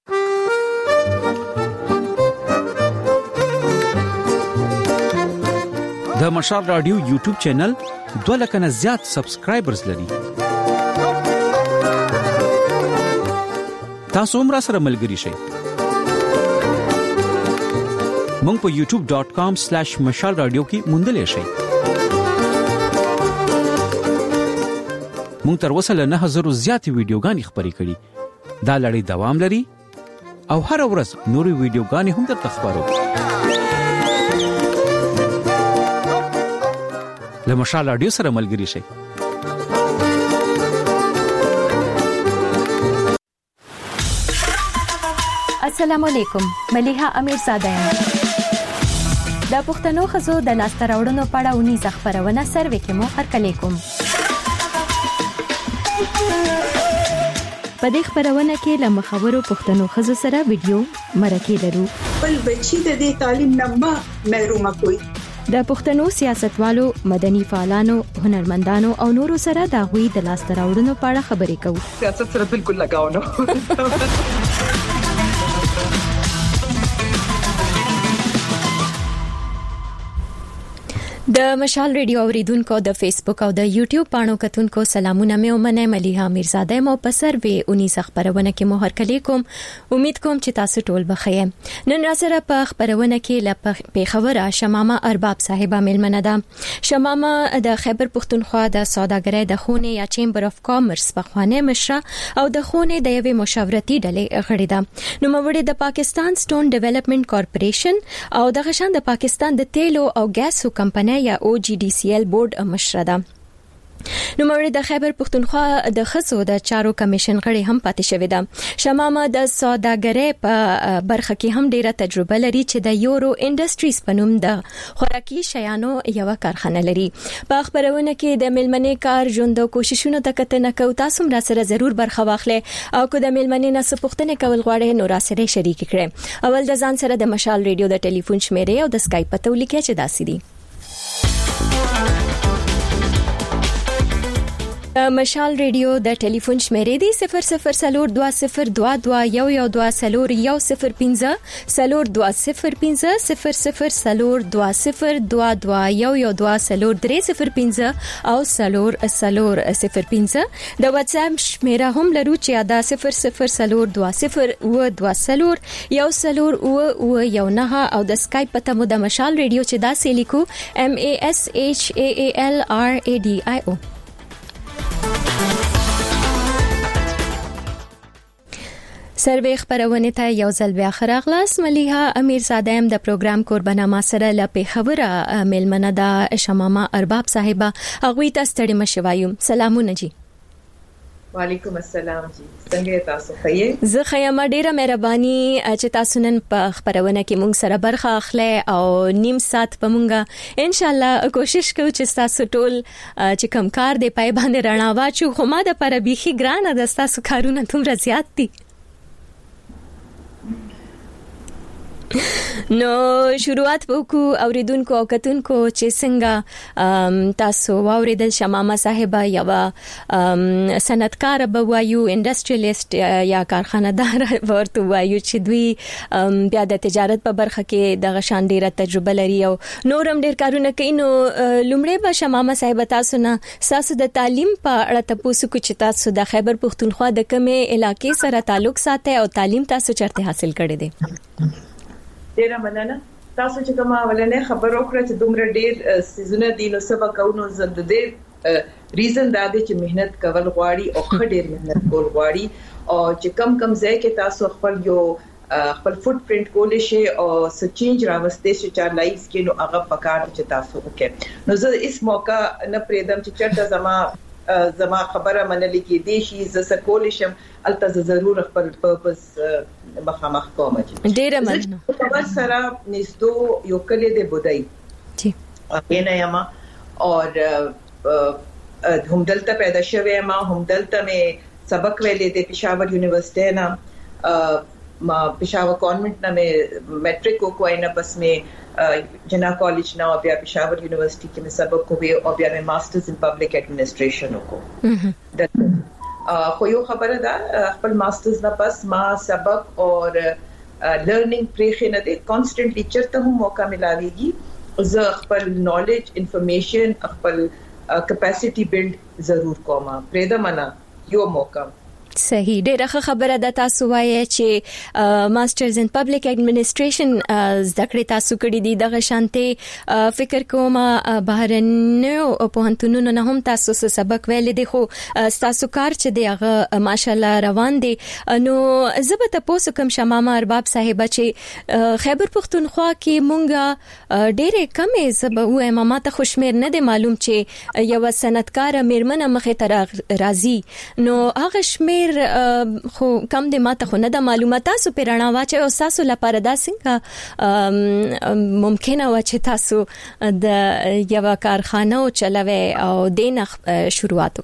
د مشال رادیو یوټیوب چینل دوه لکه نه زیات سبسکرایبرز لري. تاسو هم را سره ملګري شئ. مونږ په یوټیوب ډاٹ کام سلیش مشال رادیو کې موندلې شئ. مونږ تر اوسه له نه هزارو زیاتې ویډیوګانې خپرې کړې. دا لړۍ دوام لري او هر ورځ نورې ویډیوګانې هم درته خپرو. له مشال رادیو سره ملګري شئ. السلام علیکم، ملیحه امیرزاده یم. د پښتنو ښځو د لاسته راوړنو په اړه ونیزه خپرونه سروې کې مو هرکلی کوم. په دې خپرونه کې له مخورو پښتنو ښځو سره ویډیو مرکې لرو. بل بچی د دې تعلیم نه ما محرومه کوي. د پښتنو سیاستوالو، مدني فعالانو، هنرمندانو او نورو سره د غوي د لاسته راوړنو په اړه خبرې کوو. سیاست سره بالکل لگاو نه. د مشال ریډیو اوریدونکو د فیسبوک او د یوټیوب پاڼو کتونکو سلامونه مې ومنه. ملیحه امیرزاده مو په سروې اونیس خبرونه کې مو هرکلی کوم. امید کوم چې تاسو ټول بخیر. نن را سره په خبرونه کې ل پیښور شمامه ارباب صاحبہ ملمنه ده. شمامه د خیبر پښتونخوا د سوداګرۍ د خونې یا چیمبر اف کامرس په خوانه مشره او د خونې د یوې مشاورتي ډلې غړي ده. نو موري د پاکستان سټون ډیولپمنٹ کارپوریشن او د غشان د پاکستان د تیلو او ګاسو کمپنۍ یا او جی ډی سی ایل بورډ مشره ده. نو موري د خیبر پښتونخوا د خصو د چارو کمیشن غړي هم پاتې شوې ده. شمامه د سوداګرۍ په برخه کې هم ډیره تجربه لري چې د یورو انډستریز په نوم د خوراکي شیانو یو کارخانه لري. په خبرونه کې د ملمنې کار ژوند او کوششونو ته کتنه کوي. تاسو هم را سره ضرور برخه واخلئ او کو د ملمنې نه سپوښتنه کول غواړئ نو را سره شریک کړئ. اول د ځان سره د مشال ریډیو د ټلیفون شمیرې او د اسکایپ پته ولیکئ چې داسې دي. مشال ریډیو د ټلیفون شمیرې دی صفر صفر سلور دوا صفر دوا دوا یو یو دوا سلور یو صفر پنځه سلور دوا صفر پنځه صفر صفر سلور دوا صفر دوا دوا یو یو دوا سلور درې صفر پنځه او سلور سلور صفر پنځه. د واتس اپ شمیره هم لرو چې دا صفر صفر سلور دوا صفر و دوا سلور یو سلور و و یو نه او د اسکایپ پته مو د مشال ریډیو چې دا سې لیکو ام ا اس ایچ ا ا ال ار ا ډي آی او. سروې خبرونه ته یو ځل بیا خراغلاس. ملیحه امیرزاده هم د پروګرام قربانه ما سره ل پیښوره ملمنه ده شمامه ارباب صاحبہ. هغه ته ستړي مشوایو. سلامونه جی. وعلیکم السلام جی. څنګه تاسو ښه؟ زه ښه یم. ډیره مهرباني چې تاسو نن په خبرونه کې مونږ سره برخه اخلئ او نیم ساعت په مونږه ان شاء الله کوشش کوو چې تاسو ټول چې کم کار دی پای باندې رڼا واچو. خو ما د پر بيخي ګرانه د تاسو کارونه تومره زیات دي. نو شروعات وکړو اوریدونکو او کتونکو چې څنګه تاسو واوریدل شمامه صاحبہ یو صنعتکار به وایو انډستریالیست یا کارخانه‌دار ورته وایو چې دوی بیا د تجارت په برخه کې د غشان ډیره تجربه لري او نورم ډیر کارونه کوي. نو لومړی به شمامه صاحبہ تاسو نه تاسو د تعلیم په اړه تاسو کو چې تاسو د خیبر پښتونخوا د کومه علاقې سره تعلق ساتي او تعلیم تاسو چرته حاصل کړی دی؟ ډیره مننه. تاسو چې کومه ولنه خبر وکړه چې دومره ډیر سيزونه دي نو سبا کوونو زده دې ریزن دا دی چې مهنت کول غواړي او خډیر مهنت کول غواړي او چې کم کم ځای کې تاسو خپل یو خپل فوت پرینټ کولې شي او سچینج راوستي چې چا لایف کې نو هغه پکار چې تاسو وکړي. نو زه اس موقع نه پریدم چې چرته زما زما خبره منلې کې دي شي ز سکول شم الته ضرور خپل پرپس مخامخ کوم. ډیره مننه. په سره نږدې یو کلی دی بودای جی اپینا یما اور هم دلته پیدا شوه ما هم دلته مې سبق ویلې د پېښور یونیورسيټي نه ما پېښور کانوینټ نه مې میټریک وکوي نه پس مې جنا کالج نه او بیا پېښور یونیورسيټي کې مې سبق کوي او بیا مې ماسترز ان پبلک ایڈمنسټریشن وکړ. خو یو خبره ده خپل ماسترز نه پس ما سبق اور لرنینګ پرې نه دي کانستنټلی چرته هم موقع ملاويږي زه خپل نالج انفارمیشن خپل کیپاسټي بلډ ضرور کوم. پرې دا منا یو موقع صحیح ډیره خبره ده تاسو وایي چې ماسترز ان پبلک ایڈمنسټریشن زده کړې تاسو کړې دي دغه شانته فکر کوم بهرنیو پوهنتونونو نه هم تاسو سبق ویل دي خو تاسو کار چې دی هغه ماشالله روان دي نو زه به تاسو کوم شمامه ارباب صاحب چې خیبر پختونخوا کې مونږه ډېرې کمې زبه وایم ما ته خوشمیر نه دی معلوم چې یو سندکار میرمنه مخې ته راځي نو هغه شمیر خو کم د ماته خو نه د معلومات تاسو پیرانه واچو او تاسو لپاره دا څنګه ممکنه و چې تاسو د یو کارخانه او چلوي او دینه شروعات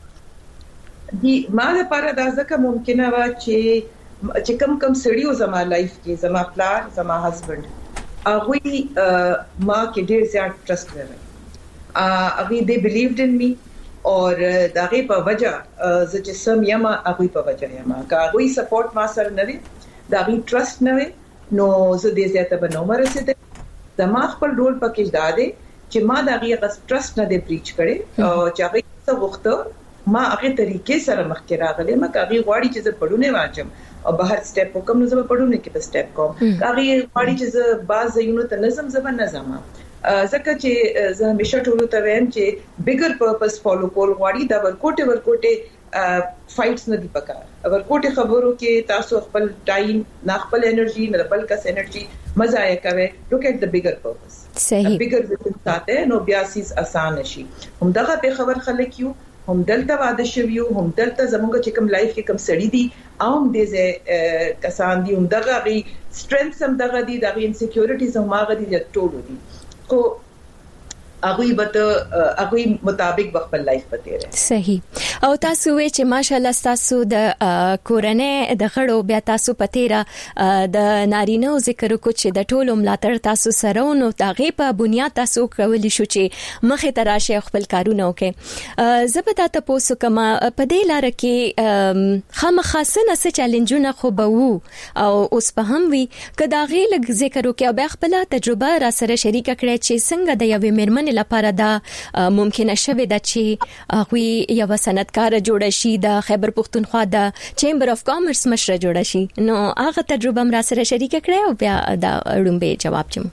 وکړي دی ما لپاره دا ځکه ممکنه و چې چې کم کم سړیو زما لایف کې زما پلار زما هسبند هغه ما کې ډیر زیات ټرست لري هغه دې بلیوډ ان می اور داغه په وجه ز چې سم یما هغه په وجه یما کا هغه سپورټ ما سره نه وي داغه ټرست نه وي نو زه دې زیاته به نو مرسته زما خپل رول پکې داده چې ما داغه غس ټرست نه دی بریچ کړي او چې هغه څه وخت ما هغه طریقې سره مخکې راغله ما هغه غواړي چې زه پړونه واچم او بهر سټیپ وکم نو زه پړونه کې په سټیپ کوم هغه غواړي چې زه باز یونو ته نظم زبر نظم ځکه چې زه همیشه ټولو ته وایم چې بیګر پرپس فالو کول غواړي دا ورکوټه ورکوټه فایټس نه دی پکار ورکوټه خبرو کې تاسو خپل ټایم نه خپل انرژي نه بل کس انرژي مزه یې کوي لوک ایٹ د بیګر پرپس صحیح بیګر ویژن ساته نو بیا سیس آسان شي هم دغه په خبر خلک یو هم دلته واده شویو هم دلته زموږ چې کوم لایف کې کوم سړی دی عام دې کسان دي هم دغه غي سترنث هم دغه دي دغه انسیکیورټیز هم هغه دي ټولو دي کو اغوی بته اغوی مطابق خپل لایف پته رہے صحیح او تاسو وی چې ماشالله تاسو د کورنۍ د غړو بیا تاسو پته را د نارینه ذکر کو چې د ټولو ملاتړ تاسو سره نو تاغه په بنیاد تاسو کولی شو چې مخه تراشه خپل کارونه وکړي زبدا تاسو کما په دې لار کې خامخاسنه څه چیلنجونه خو به وو او اوس په هم وی کداغه لږ ذکر وکړي او بیا خپل تجربه را سره شریک کړئ چې څنګه د یوې میرمن لپاره دا ممکنه شوه د چې هغه یو صنعتکار جوړ شي د خیبر پختونخوا د چیمبر اف کامرس مشره جوړ شي نو هغه تجربه مر سره شریک کړئ او بیا دا اړومبه جواب چم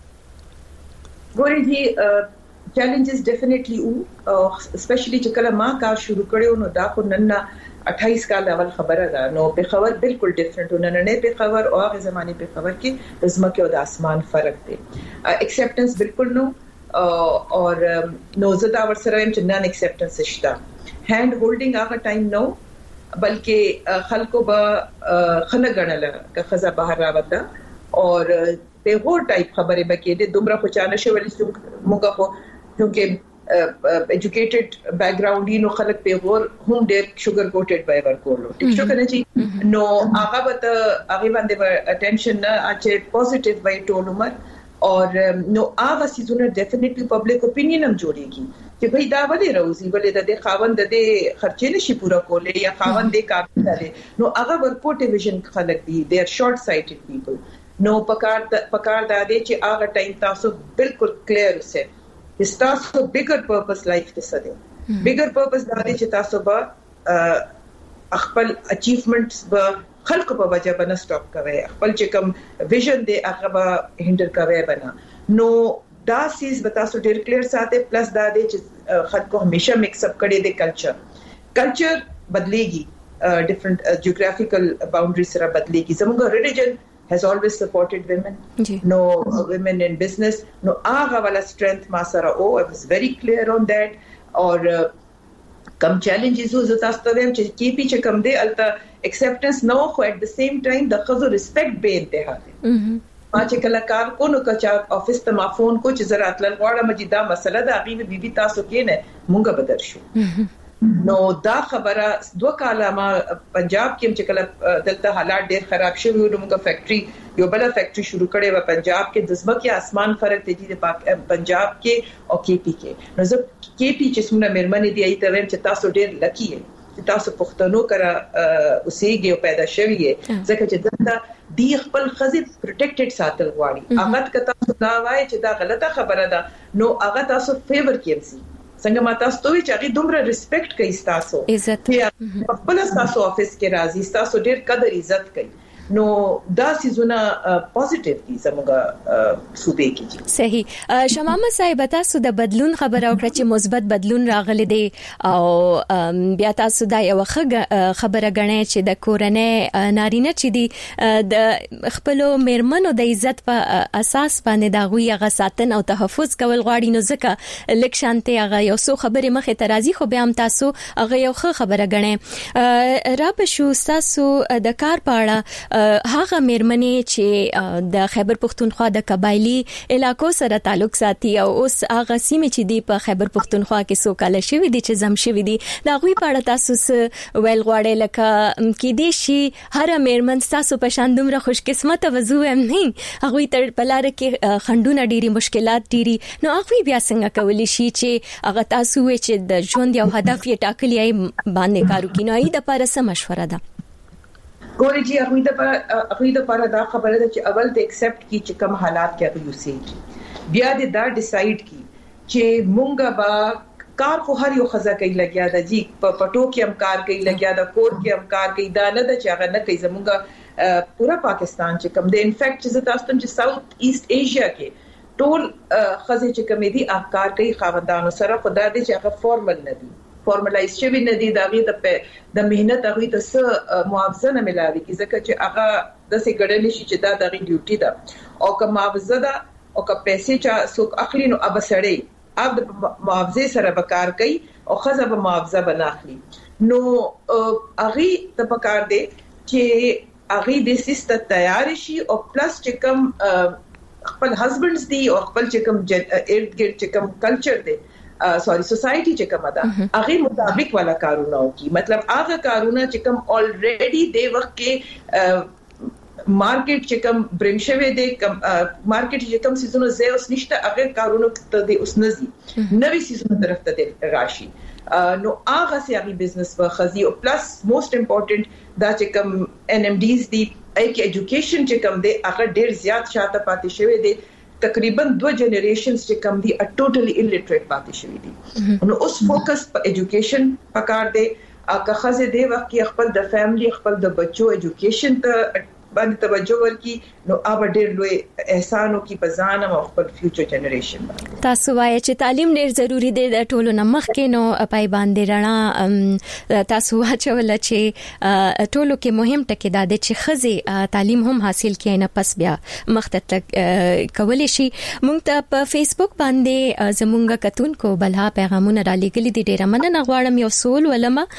ګورې دي چیلنجز ډیفینیټلی او اسپیشلی چې کله ما کار شروع کړو نو دا خو نن اٹھائیس کال اول خبره ده نو په خبر بالکل ډیفرنٹ ونه نه په خبر او هغه زمانه په خبر کې د زمکه او د اسمان فرق دی اکسپټنس بالکل نو اور نو زدا ور سره هم چې نن اکسپټنس شته هاند هولډینګ هغه ټایم نو بلکې خلکو به خنه غنل که خزه بهر راوته اور په هو ټایپ خبره بکې د دومره خوشاله شو ولې موږ خو کیونکه ایجوکیټډ بیک ګراوند نو خلک په غور هم ډېر شوګر کوټډ بای ورکول ټیک شو کنه چې نو هغه به هغه باندې اټینشن نه اچې پوزټیو وای ټول عمر اور نو هغه سيزونه ډیفینیټلی پبلک اپینین هم جوړيږي چې بھئی دا ولې راوځي ولې د خاوند د خرچې نشي پورا کولې یا خاوند د کار نه لري نو هغه ورکوټ ویژن خلک دي دے ار شارټ سایټډ پیپل نو پکار پکار دا دي چې هغه ټایم تاسو بالکل کلیر اوسه چې تاسو بیګر پرپس لایف کې څه دي بیګر پرپس دا دي چې تاسو به خپل اچیومنټس به خلق په وجه باندې سټاپ کوي خپل چې کوم ویژن دی هغه به هندر کوي بنا نو دا سیس بتا سو ډیر کلیر ساته پلس دا دی چې خلک کو همیشه مکس اپ کړي دي کلچر کلچر بدلېږي ډیفرنٹ جیوګرافیکل باونډری سره بدلېږي زموږ ریلیجن has always supported women Jee. no uh, women in business no aga wala strength ma sara oh I was very clear on that or uh, کم چیلنجز زو زتا ستویم چې کی پیچھے کم دی التا ایکسپټنس نو خو at the same time د خزو ریسپیکټ به انتها دی ما چې کله کار کو نو کچا افیس ته ما فون کو چې زرا اتل غواړم چې دا مسله د غیبه بیبي تاسو کې نه مونږه بدر شو نو دا خبره دوه کاله ما پنجاب کې چې کله دلته حالات ډېر خراب شوی نو موږ فیکټری یو بل فیکټری شروع کړې و پنجاب کې د زمکه اسمان فرق دی د پنجاب کې او کې پی کې نو زه کې پی چې څومره مېرمنې دی ایته ویم چې تاسو ډېر لکی یې چې تاسو پښتنو کرا اوسېږي او پیدا شوی یې ځکه چې دلته دی خپل خزي پروټیکټډ ساتل غواړي هغه کته تاسو دا وایي چې دا غلطه خبره ده نو هغه تاسو فیور کېږي څنګه ما تاسو ته چې هغه دومره ریسپیکټ کوي تاسو عزت په خپل تاسو افیس کې راځي تاسو ډېر قدر عزت کوي نو دا سيزونه پوزټیو دي زموږه صوبې کې. صحیح. شمامه صاحب تاسو د بدلون خبره وکړه چې مثبت بدلون راغلی دی او بیا تاسو دا یو خبره غنئ چې د کورنۍ نارینه چې دی د خپل میرمنو د عزت په اساس باندې دا غوي غ ساتن او تحفظ کول غواړي نو ځکه لک شانته هغه یو څو خبره مخه ترازی خو بیا هم تاسو هغه یو خبره غنئ را په شو تاسو د کار پاړه هغه میرمنې چې د خیبر پختونخوا د قبایلی علاقو سره تعلق ساتي او اوس هغه سیمه چې دی په خیبر پختونخوا کې سوکاله شوی دي چې زم شوی دي دا غوي پاړه تاسو ویل غواړي لکه کې دي شي هر میرمن تاسو په شان دومره خوش قسمت وضو هم نه هغه تر بلاره کې خندونه ډيري مشکلات ډيري نو هغه بیا څنګه کولی شي چې هغه تاسو چې د ژوند یو هدف یې ټاکلی باندې کارو کینای د لپاره څه مشوره ده؟ ګورې چې هغه د پر هغه د پر دا خبره ده چې اول ته ایکسپټ کی چې کوم حالات کې هغه یوسي بیا دې دا ډیسایډ کی چې مونږه با کار خو هر یو خزه کوي لګیا ده جی په پټو کې هم کار کوي لګیا ده کور کې هم کار کوي دا نه ده چې هغه نه کوي زمونږه پورا پاکستان چې کوم ده انفیکټ چې تاسو ته چې ساوث ایست ایشیا کې ټول خزه چې کوم دي افکار کوي خاوندانو سره خدای دې چې هغه فارمل نه دي فارملایز شوی نه دي دا غي د د مهنت هغه ته څه معاوضه نه ملاوي کی ځکه چې هغه د څه ګډل شي چې دا د غي ډیوټي ده او که معاوضه ده او که پیسې چا څوک اخلي نو اب سړی اب د معاوضه سره بکار کوي او خزه به معاوضه بناخلي نو هغه د بکار دی چې هغه د سیستم تیار شي او پلس چې کوم خپل هسبندز دي او خپل چې کوم ارد ګرد چې کوم کلچر دی سوري سوسايټي چې کومه ده هغه مطابق والا کارونه وکي مطلب هغه کارونه چې کوم الریډي د وخت کې مارکیټ چې کوم بریم شوی دی کوم مارکیټ چې کوم سيزونه زه اوس نشته هغه کارونه ته د اوس نزي نوې سيزونه طرف ته راشي نو هغه سي هغه بزنس په خزي او پلس موست امپورټنت دا چې کوم ان ام ډیز دی اې کې ایجوکیشن چې کوم دی هغه ډیر زیات شاته پاتې شوی دی تقریبا دو جنریشنز چې کم دي ا ټوټلی الټریټ پاتې شوی دي نو اوس فوکس په ایجوکیشن پکار دی که خزه دی وخت کې خپل د فیملی خپل د بچو ایجوکیشن ته باندې توجه ورکړي نو اوب ډېر لوی احسانو کې پزان او خپل فیوچر جنریشن باندې تاسو وایي چې تعلیم ډېر ضروری دی د ټولو نمخ کې نو پای باندې رڼا تاسو واچول چې ټولو کې مهم ټکی دا دی چې خزه تعلیم هم حاصل کړي نه پس بیا مخته کولای شي مونږ ته په فیسبوک باندې زمونږ کتونکو بلها پیغامونه را لګلي دي ډېر مننه غواړم یو سوال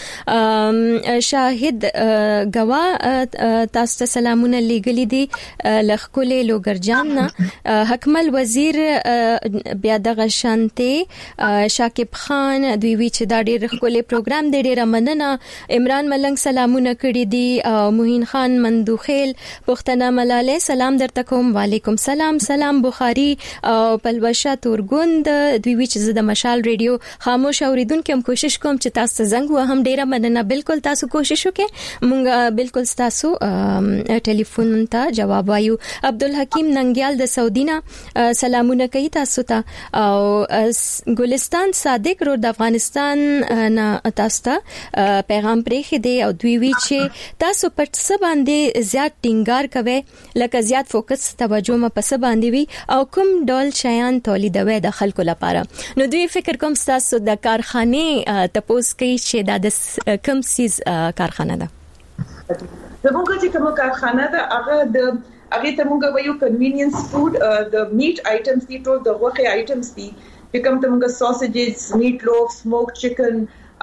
ولما شاهد غوا تاسو ته سلامونه لګلي دي لخکولې لوګرجان نه حکمل وزیر بیا د غشانته شاکب خان دوی وی چې دا ډېر خکولې پروګرام دی ډېر مننه عمران ملنګ سلامونه کړي دي او موهین خان مندوخیل پښتنه ملاله سلام درته کوم وعلیکم سلام سلام بخاری او پلوشا تورګوند دوی وی چې د مشال ریډیو خاموش اوریدونکو هم کوشش کوم چې تاسو زنګ و هم ډېر مننه بالکل تاسو کوشش وکړئ مونږ بالکل تاسو ټلیفون ته جواب وایو عبدالحکیم ننګیال د سعودینا سلامونه کوي تاسو ته او ګلستان صادق رو د افغانستان نه تاسو ته پیغام پرېخي دی او دوی وی چې تاسو په څه باندې زیات ټینګار کوي لکه زیات فوکس توجه م په څه باندې وی او کوم ډول شیان تولیدوي د خلکو لپاره نو دوی فکر کوم تاسو د کارخانه تپوس کوي چې د کوم سیز کارخانه ده زموږ چې کومه کارخانه ده هغه د هغه ته موږ وایو کنوینینس فود د میټ آیټمز دي ټول د غوښه آیټمز دي چې کوم ته موږ ساسیجز میټ لوف سموک چکن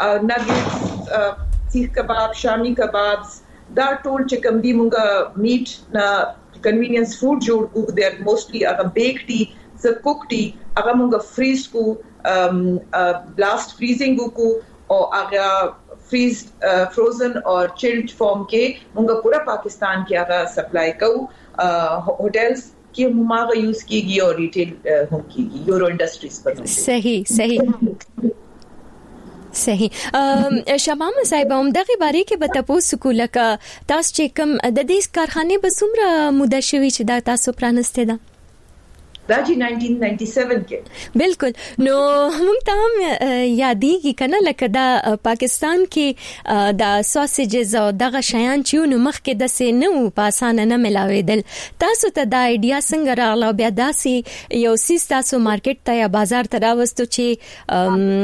ناګټس سیخ کباب شامی کبابز دا ټول چې کوم دي موږ میټ نه کنوینینس فود جوړ کوو د موستلی هغه بیک دي ز کوک دي هغه موږ فریز کو بلاست فریزینګ کو او هغه فریز فروزن اور چلڈ فارم کې موږ پورا پاکستان کې هغه سپلای کوو هوټلز کې موږ یوز کیږي او ریټیل هم کیږي یورو انډستریز پر صحیح صحیح صحیح شمام صاحب هم دغه باره کې به تاسو کو لکه تاسو چې کوم د دې کارخانه به څومره موده شوي چې دا تاسو پرانسته ده دا چې نائنټین نائنټي سیون کې بالکل. نو موږ ته هم یادېږي کنه لکه دا پاکستان کې دا ساسیجز او دغه شیان چې نو مخکې د سه نو په اسانه نه ملاویدل. تاسو ته دا ایډیا څنګه راغله بیا داسې یو سیس تاسو مارکیټ ته یا بازار ته راوستو چې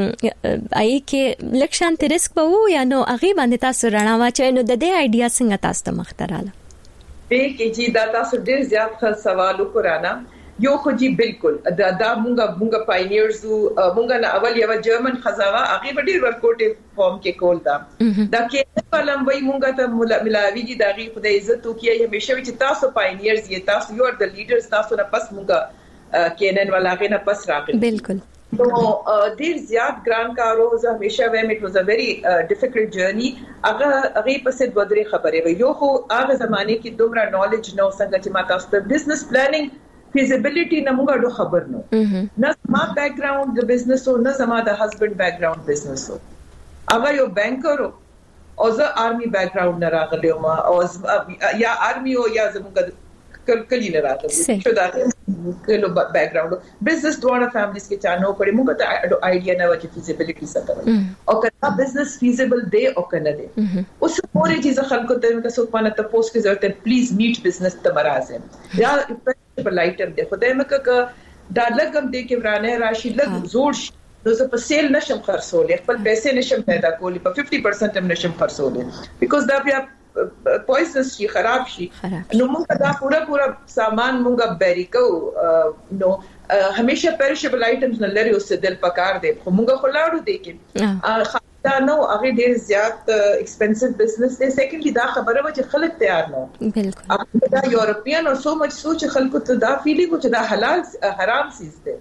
آی کې لکشان ریسک به وو یا نو هغه باندې تاسو رڼا واچو نو د دې ایډیا څنګه تاسو ته مختراله؟ به کې چې دا تاسو ډیر زیات سوال وکړانا. یو خو جی بالکل دا دا مونږه مونږه پاینیرز مونږه نه اول یو جرمن خزاوه هغه ډیر ورکوټ فارم کې کول دا دا کې کلم وای مونږه ته ملاوی دي دا غي خدای عزت وکي همیشه چې تاسو پاینیرز یې تاسو یو د لیډرز تاسو نه پس مونږه کینن ولا غي نه پس راغلی. بالکل. نو ډیر زیات ګران کارو زه همیشه وایم اټ واز ا ویری ډیفیکلټ جرنی. هغه هغه پس د ودرې خبرې وي یو خو هغه زمانه کې دومره نالج نو څنګه چې ما تاسو ته بزنس پلانینګ feasibility نه موږ ډو خبر نو نه ما بیک گراوند د بزنس او نه زما د هسبند بیک گراوند بزنس او هغه یو بانکر او زه آرمي بیک گراوند نه راغلی ما او یا آرمي او یا زموږ کلی نه راغلی شو دا کلو بیک گراوند بزنس دوه فیملیز کې چانو کړی موږ ته آیډیا نه و چې feasibility څه کوي او کله بزنس feasible دی او کنه دی اوس پورې چیز خلکو ته تاسو په نت پوسټ کې ضرورت ہے پلیز میټ بزنس تمرازه یا په لایټر دی خدای مکه ک دا لګم دی کې ورانه راشي لګ زوړ شي نو زه په سیل نشم خرڅولې خپل پیسې نشم پیدا کولی په ففټي پرسنټ هم نشم خرڅولې بیکاز دا بیا پویزنس شي خراب شي نو موږ دا پورا پورا سامان موږ بیریکو نو همیشه پریشبل آیټمز نه لري اوس دل پکار دی خو موږ خلاړو دی کې دا نو هغه ډیر زیات ایکسپنسیو بزنس دی. سیکنډلی دا خبره و چې خلک تیار نه بالکل دا یورپین او سو مچ سوچ خلکو ته دا فیلینګ چې دا حلال حرام چیز دی.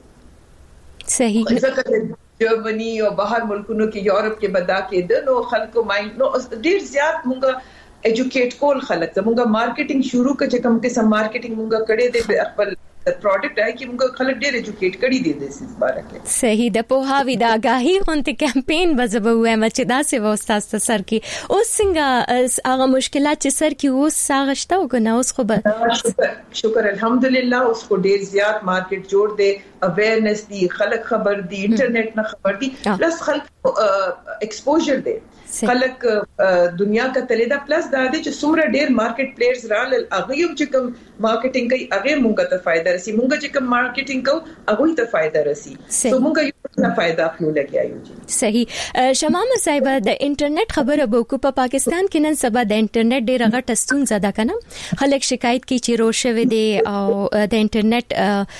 صحیح. جرمنی او بهر ملکونو کې یورپ کې بدا کې د نو خلکو مایند نو ډیر زیات مونږه ایجوکیټ کول خلک زموږه مارکیټینګ شروع کړه کوم قسم مارکیټینګ مونږه کړې دي خپل پروډکټ ہے چې موږ خلک ډېر ایجوکیټ کړي دي د سیس باره کې. صحیح د پوهاوی د آگاهی غونډه کمپاین وزبه وای چې دا څه وستاسته سر کې اوس څنګه هغه مشکلات چې سر کې اوس ساغشته وګنه اوس خو به شکر الحمدلله اوس کو ډېر زیات مارکیټ جوړ دی اویرنس دی خلک خبر دی انټرنیټ نه خبر دی پلس خلک ایکسپوژر دی خلک دنیا کا تلیدا پلس دا دي چې څومره ډېر مارکیټ پلیئرز رال هغه یو چې کوم مارکیټینګ کوي هغه مونږ ته فائدہ رسي مونږ چې کوم مارکیټینګ کوو هغه ته فائدہ رسي سو مونږ یو څه فائدہ خپل لګیایو. صحیح. شمامه صاحب د انټرنیټ خبره بوکو په پاکستان کې نن سبا د انټرنیټ ډېر غټ ستونزه ده کنه خلک شکایت کوي چې روشوي دي او د انټرنیټ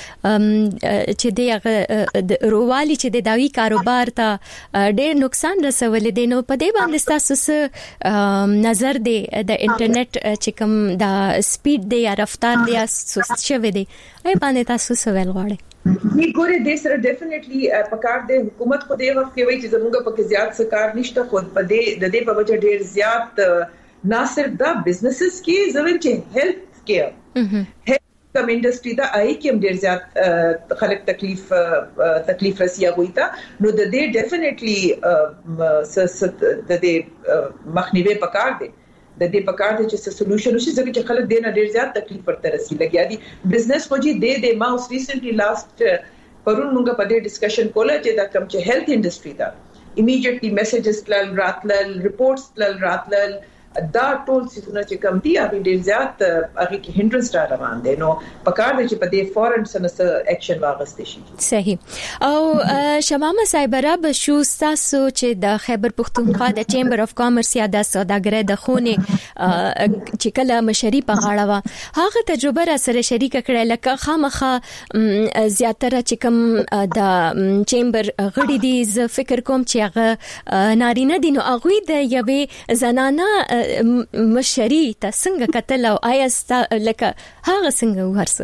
چې دی هغه رووالي چې د داوی کاروبار ته ډېر نقصان رسولې دي نو په دې باندې تاسو نظر دی د انټرنیټ چې کوم د سپیډ دی یا رفتار دی سست شوی دی ای باندې تاسو سوال غواړئ؟ می ګوره د سره ډیفینیټلی پکار دی حکومت خو دې وخت کې وایي چې زموږ په کې زیات سکار نشته خو په دې د دې په وجه ډیر زیات نه صرف دا بزنسز کې زموږ چې هیلث کیر کم انډستری دا آی کې هم ډیر زیات خلک تکلیف تکلیف رسیا وي تا نو د دې ډیفینیټلی د دې مخنیوي پکار دی د دې پکار دی چې سولوشن وشي ځکه چې خلک دې نه ډیر زیات تکلیف ورته رسي لګیا دي بزنس خو جی دې دې ما اوس ریسنټلی لاست پرون موږ په دې ډسکشن کوله چې دا کوم چې هیلث انډستری دا ایمیډیټلی میسجز تل راتلل ریپورټس تل راتلل دا ټول څه چې کوم دي هغه ډیر زیات هغه کې هندرنس را روان دي نو پکار دی چې په دې فورن سنس اکشن واغستې شي. صحیح. او شمامه صاحب را به شو تاسو چې د خیبر پختونخوا د چیمبر اف کامرس یا د سوداګرۍ د خونه چې کله مشري په غاړه و هغه تجربه را سره شریک کړه لکه خامخه زیاتره چې کوم د چیمبر غړي دي ز فکر کوم چې هغه نارینه دي نو هغه د یوې زنانه مشري ته څنګه کتل او آیا لکه هغه څنګه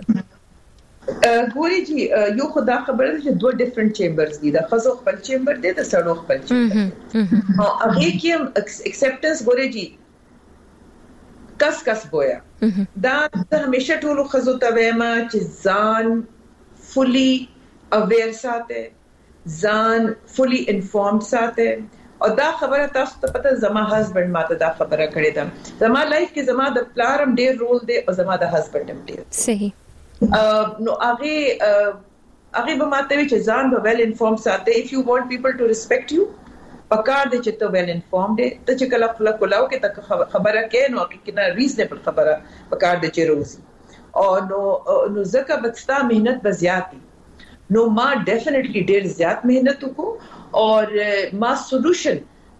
ورسه ګوري چې یو خدا خبره ده چې دوه ډیفرنٹ چیمبرز دي د خزو خپل چیمبر دی د سړو خپل چیمبر او هغه کې اکسپټنس ګوري چې کس کس بویا دا همیشه ټول خزو ته وایم چې ځان فولي اویر ساته ځان فولي انفورمډ ساته او دا خبره تاسو ته پته زما هسبند ماته دا خبره کړې ده زما لایف کې زما د پلارم ډیر رول دی او زما د هسبند هم ډیر. صحیح. نو هغه هغه به ماته چې ځان به ویل انفورم ساتي. if you want people to respect you پکار دې چې ته ویل انفورم دې ته چې کله خپل کولاو کې ته خبره کې نو کې نه ریزنبل خبره پکار دې چې روزي او نو نو زکه بچتا مهنت بزیاتی نو ما ډیفینیټلی ډیر زیات مهنت وکړو او ما سولوشن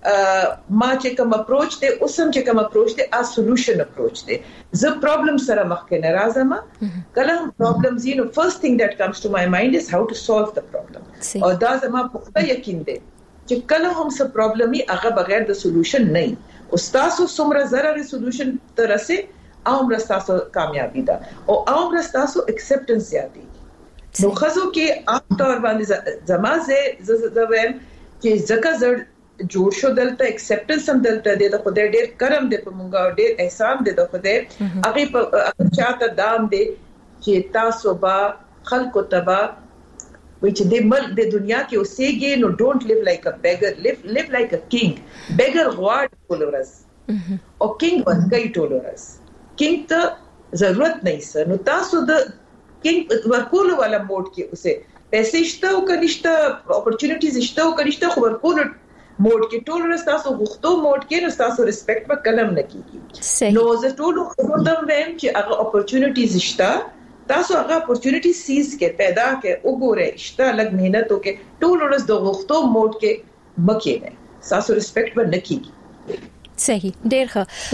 ما چې کوم اپروچ ته اوسم چې کوم اپروچ ته ا سولوشن اپروچ ته زه پرابلم سره مخ کې ناراضه ما کله پرابلمز یو نو فرست ثینګ دیٹ کمز ټو مای مایند از هاو ټو سولو د پرابلم او دا زما په یقین دی چې کله هم څه پرابلم ای هغه بغیر د سولوشن نه او تاسو څومره ضروري سولوشن ترسه او مرستاسو کامیابی ده او او مرستاسو اکسپټنس زیاتی نو خزو کې عام طور باندې زمازه زویم چې زکه زړ جوړ شو دلته اکسپټنس هم دلته د خدای ډیر کرم دی په مونږه ډیر احسان دی د خدای هغه په چاته دام دی چې تاسو با خلکو تبا which they mul the dunya ke osege no don't live like a beggar live live like a king beggar god tolerance or king was kai tolerance king ta zarurat nahi sir no taso the king warkul wala mode ke use paise ishta o kanishta opportunities ishta o kanishta warkul mode ke tolerance taso gukhto mode ke no taso respect pa kalam na kigi no ze tolo khotam vem ki aga opportunities ishta تاسو هغه اپورچونټی سیز کې پیدا کې وګوره شته لګ مهنت وکې ټول ورځ د غوښتو موډ کې مکه نه تاسو ریسپیکټ ور نکېږي صحیح ډیر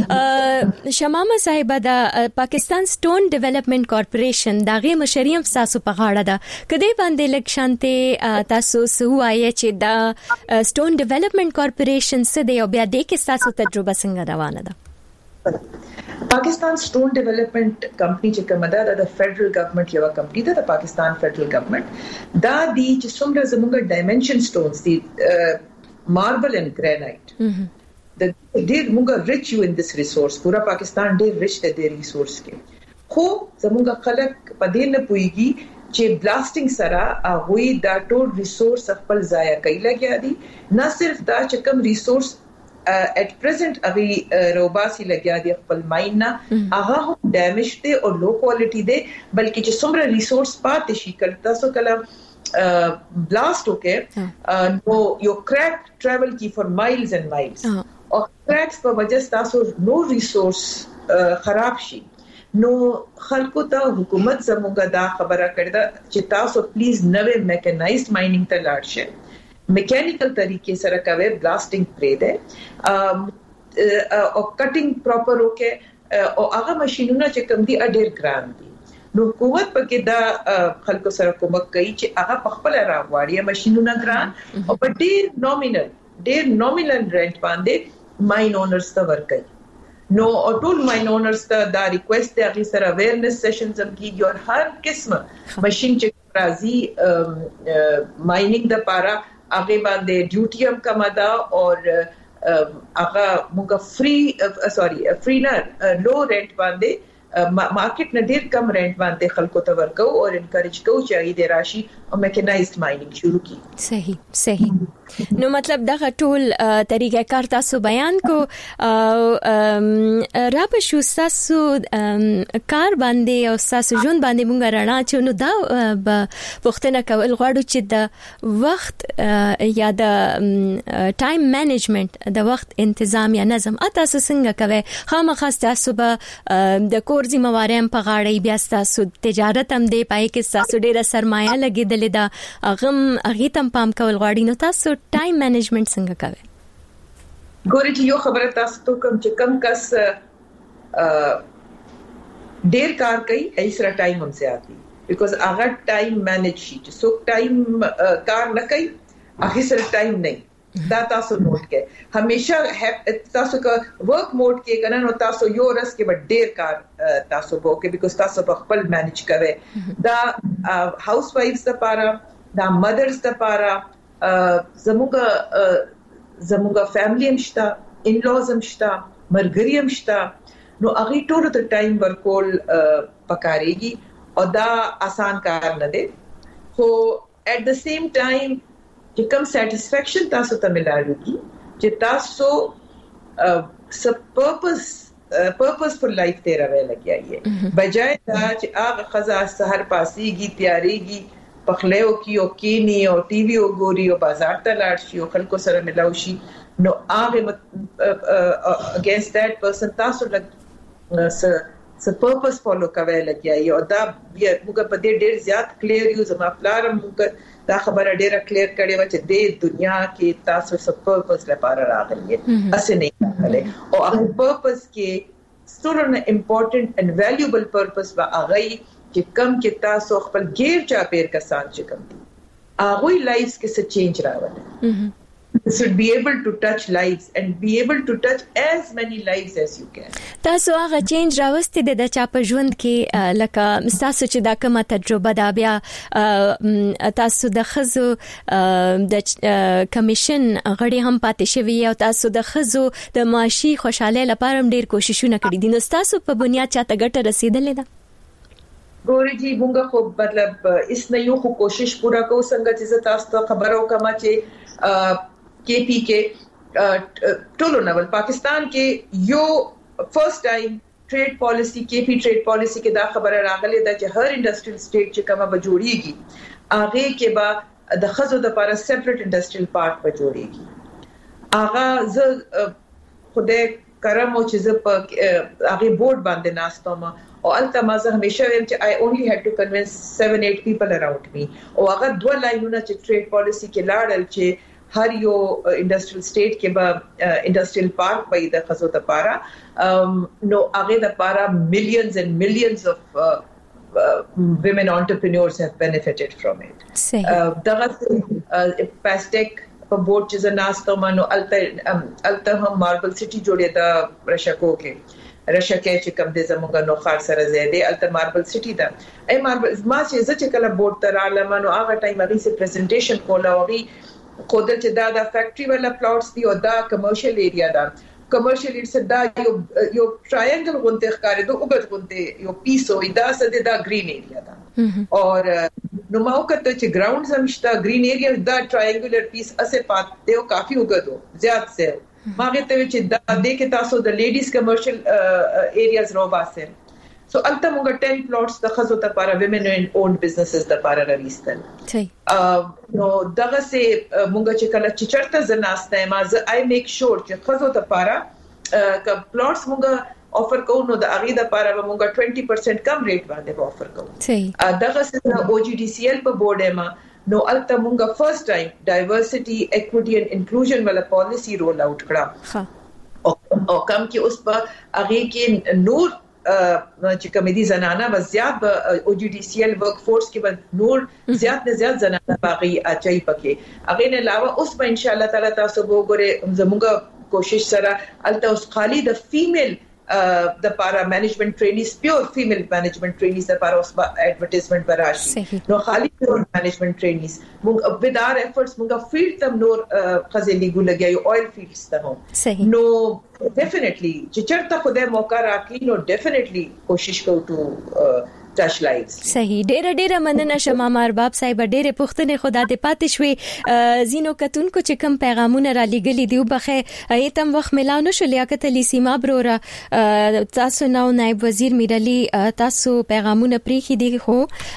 ښه شمامه صاحب د پاکستان سټون ډیولپمنٹ کارپوریشن دغه مشریم تاسو په غاړه ده کدی باندې لکشانته تاسو سوایې چې د سټون ډیولپمنٹ کارپوریشن څه دی او بیا د کې تاسو تجربه څنګه روانه ده Pakistan Stone Development Company چې کومه ده د فدرل ګورنمنت یو کمپنی ده د پاکستان فدرل ګورنمنت دا دی چې څومره زموږ ډایمنشن سټونز دي ماربل اند ګرانایټ د ډیر موږ ریچ یو ان دس ریسورس پورا پاکستان ډیر ریچ دی د ریسورس کې خو زموږ خلک په دې نه پويږي چې بلاسټینګ سره هغه دا ټول ریسورس خپل ضایع کوي لګیا دي نه صرف دا چې کوم ریسورس at present ابھی روباسي لګیا دی خپل ماین نه هغه هم ډیمیج دی او لو کوالټي دی بلکې چې څومره ریسورس پاتې شي کله تاسو کله بلاست وکې نو یو کریک ټریول کی فور مایلز اینڈ مایلز او کریکس په وجه تاسو نو ریسورس خراب شي نو خلکو ته حکومت زموږه دا خبره کړې ده چې تاسو پلیز نوې میکانایزډ ماینینګ ته لاړ شئ میکانیکل طریقے سره کوي بلاسټینګ پرې ده او کټینګ پراپر وکې او هغه ماشينونه چې کوم دي اډیر ګران دي نو حکومت پکې دا خلکو سره کومک کوي چې هغه په خپل راغواړي ماشينونه ګران او په ډیر نومینل ډیر نومینل رینټ باندې ماین اونرز ته ورکړي نو ټول ماین اونرز ته دا ریکوست دی هغه سره اویرنس سیشنز هم کیږي او هر قسمه ماشين چې راځي ماینینګ د پاره هغه باندې ډیوټي هم کم ده او هغه موږ فری سوري فری نه لو رینټ باندې مارکیټ نه ډیر کم رینټ باندې خلکو ته ورکو او انکریج کوو چې ای د راشي او میکانایزډ ماینینګ شروع کړي صحیح صحیح نو مطلب دا ټول طریقې کار تاسو بیان کو او را په شو تاسو کار باندې او تاسو ژوند باندې مونږ رانا چې نو دا وختونه کول غواړو چې د وخت یا د ټایم مینجمنت د وخت تنظیم یا نظم تاسو څنګه کوي خامخا تاسو به د کور ذمہواریم په غاړه بیا تاسو تجارت هم دی پای کې تاسو ډیره سرمایه لګیدلې ده اغم اغه تم پام کول غواړي نو تاسو ټایم مینجمنت څنګه کوي ګورې چې یو خبره تاسو ته کوم چې کم کس ډیر کار کوي ایسره ټایم هم زیات دي بیکاز هغه ټایم مینج شي چې څوک ټایم کار نه کوي هغه سره ټایم نه دا تاسو نوٹ کې همیشه تاسو کا ورک موډ کې کنه نو تاسو یو رس کې ډیر کار تاسو وکړئ بیکاز تاسو په خپل مینج کوئ دا هاوس وایفز لپاره دا مدرز لپاره زموږه زموږه فیملی هم شته ان لوز هم شته مرګري هم شته نو هغه ټول ته ټایم ورکول پکاريږي او دا آسان کار نه دی خو at the same time چې کوم سټیسفیکشن تاسو ته ملایږي چې تاسو س پرپس پرپسفل لایف تیروي لګیایي بجای دا چې هغه خزا سحر پاسيږي تیاریږي پخلیو کی او کینی او ټي وي او ګوري او بازار ته لاړ شي او خلکو سره ملاوي شي نو هغه اگینست دیٹ پرسن تاسو لګ س پرپس فالو کوي لګیایي او دا موږ په دې ډېر زیات کلیر یو زما پلان موږ دا خبره ډیره کلیر کړې و چې د دنیا کې تاسو څه پرپس لپاره راغلي اسه نه راغلي او هغه پرپس کې ستورنه امپورټنٹ اینڈ ویلیوبل پرپس وا هغه چې کم کې تاسو خپل غیر چا پیر کسان چې کم دي هغه لایفز کې څه چینج راوړي should be able to touch lives and be able to touch as many lives as you can. تاسو هغه چینج راوستي د چا په ژوند کې لکه تاسو چې دا کومه تجربه دا بیا تاسو د خزو د کمیشن غړي هم پاتې شوی او تاسو د خزو د معاشي خوشاله لپاره ډیر کوششونه کړي دي نو تاسو په بنیاد چاته ګټه رسیدلې ده ګوري جی مونږ خو مطلب اس نه یو خو کوشش پورا کوو څنګه چې تاسو ته خبرو کما چې کے پی کے ټولو نول پاکستان کې یو فرست ټایم ټریډ پالیسی کے پی ټریډ پالیسی کې دا خبره راغله دا چې هر انډستریل سټیټ چې کومه بجوړیږي هغه کې با د خزو د لپاره سیپریټ انډستریل پارک بجوړیږي هغه ز خوده کرم او چې ز په هغه بورډ باندې ناستم او البته ما زه همیشه ویم چې I only had to convince seven eight people around me او هغه دوه لاینونه چې ټریډ پالیسی کې لاړل چې هر یو انډستریل سټیټ کې به انډستریل پارک به د خزو ته پارا نو هغه د پارا millions and millions of uh, uh, women entrepreneurs have benefited from it. دغه پاستیک په بورډ چې ناستو مانو الته الته هم ماربل سټي جوړه دا رشکو کې رشکه چې کوم د زمونږ نو خاص سره زیاده الته ماربل سټي دا ای ماربل ما چې چې کله بورډ تر عالم نو هغه ټایم هغه سي پریزنټیشن کوله وغي خودل چې دا د فیکټری ولا پلاټس دی او دا کمرشل ایریا دا کمرشل ایریا دا یو یو ټرایانګل غونډه ښکارې دوه وګت غونډه یو پیسو دا سده دا گرین ایریا دا اور نو ما وکړه چې ګراوند زمشتا گرین ایریا دا ټرایانګولر پیس اسه پات دیو کافی وګدو زیات سه ما غته چې دا د کې تاسو د لیډیز کمرشل ایریاز رو باسه سو الته موږ ten plots د خزو ته لپاره women owned businesses د لپاره راوستل صحیح نو دغه سه موږ چې کله چې چرته زناسته ما زه I make sure چې خزو ته لپاره ک plots موږ افر کوو نو د اغه د لپاره موږ twenty percent کم ریټ باندې افر کوو صحیح دغه سه O G D C L په بورډ ما نو الته موږ فرست ټایم ډایورسټي ایکوټي اینڈ انکلوژن ولا پالیسی رول اوټ کړه ها او کم کې اوس په اغه کې نور چې کمیدي زنانه و زیات او جی ډی سی ایل ورک فورس کې به نور زیات نه زیات زنانه باقي اچي پکې اغه نه علاوه اوس به ان شاء الله تعالی تاسو وګوره زموږه کوشش سره الته اوس خالي د فیمیل د پارا مینجمنت ټرینیز پیور فیمیل مینجمنت ټرینیز د پارا اوس ایڈورټایزمنت براشي نو خالي پیور مینجمنت ټرینیز موږ بدار افورټس موږ فیلډ تم نور خزلي ګولګي اویل فیلډز ته نو definitely چې چرته خدای موقع راکړي نو definitely کوشش کوو ټو ټچ لایفز صحیح ډېر ډېر مننه شمه مرباب صاحب ډېر پښتنې خدا دې پاتې شوي زینو کتونکو چې کوم پیغامونه را لګلې دی وبخه ایتم وخت ملاو نشو لیاقت علي سیما برورا تاسو نو نائب وزیر میرالي تاسو پیغامونه پریخي دي خو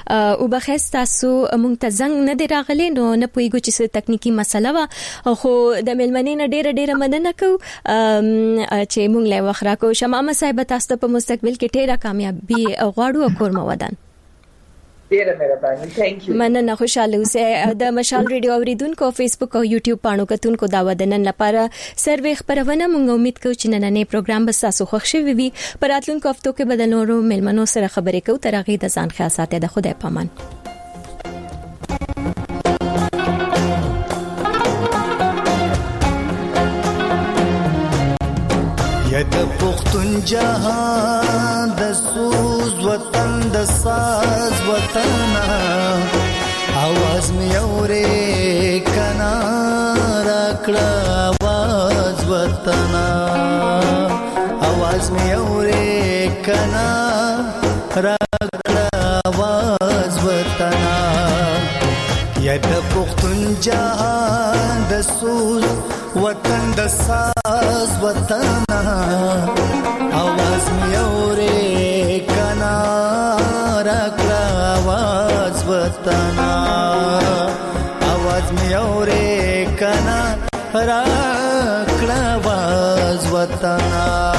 وبخه تاسو مونږ ته زنګ نه دی راغلي نو نه پويګو چې تکنیکی مسله وا خو د ملمنې نه ډېر ډېر مننه کو چې مونږ له وخت راکو شمه صاحب تاسو په مستقبل کې ډېره کامیابی غواړو او کورم ودان ډیره مهرباني ثانک یو مننه خوشاله اوسه د مشال ریډیو اوریدونکو فیسبوک او یوټیوب پاڼو کتونکو دا ودنن لپاره سروي خبرونه مونږ امید کوو چې نننې پروګرام به تاسو خوښ شي وي پر اتلونکو هفتو کې بدلونو ملمنو سره خبرې کوو تر هغه د ځان خیال ساتي د خدای پامان یا د پختون جهان د سوز وطن د ساز وطن आवाज می اورې کنا راکړه आवाज وطن आवाज می اورې کنا راکړه आवाज وطن یا د پختون جهان د سوز وطن د ساز وطن आवाज راکړه आवाज وطنا आवाज مې اورې کنا راکړه आवाज وطنا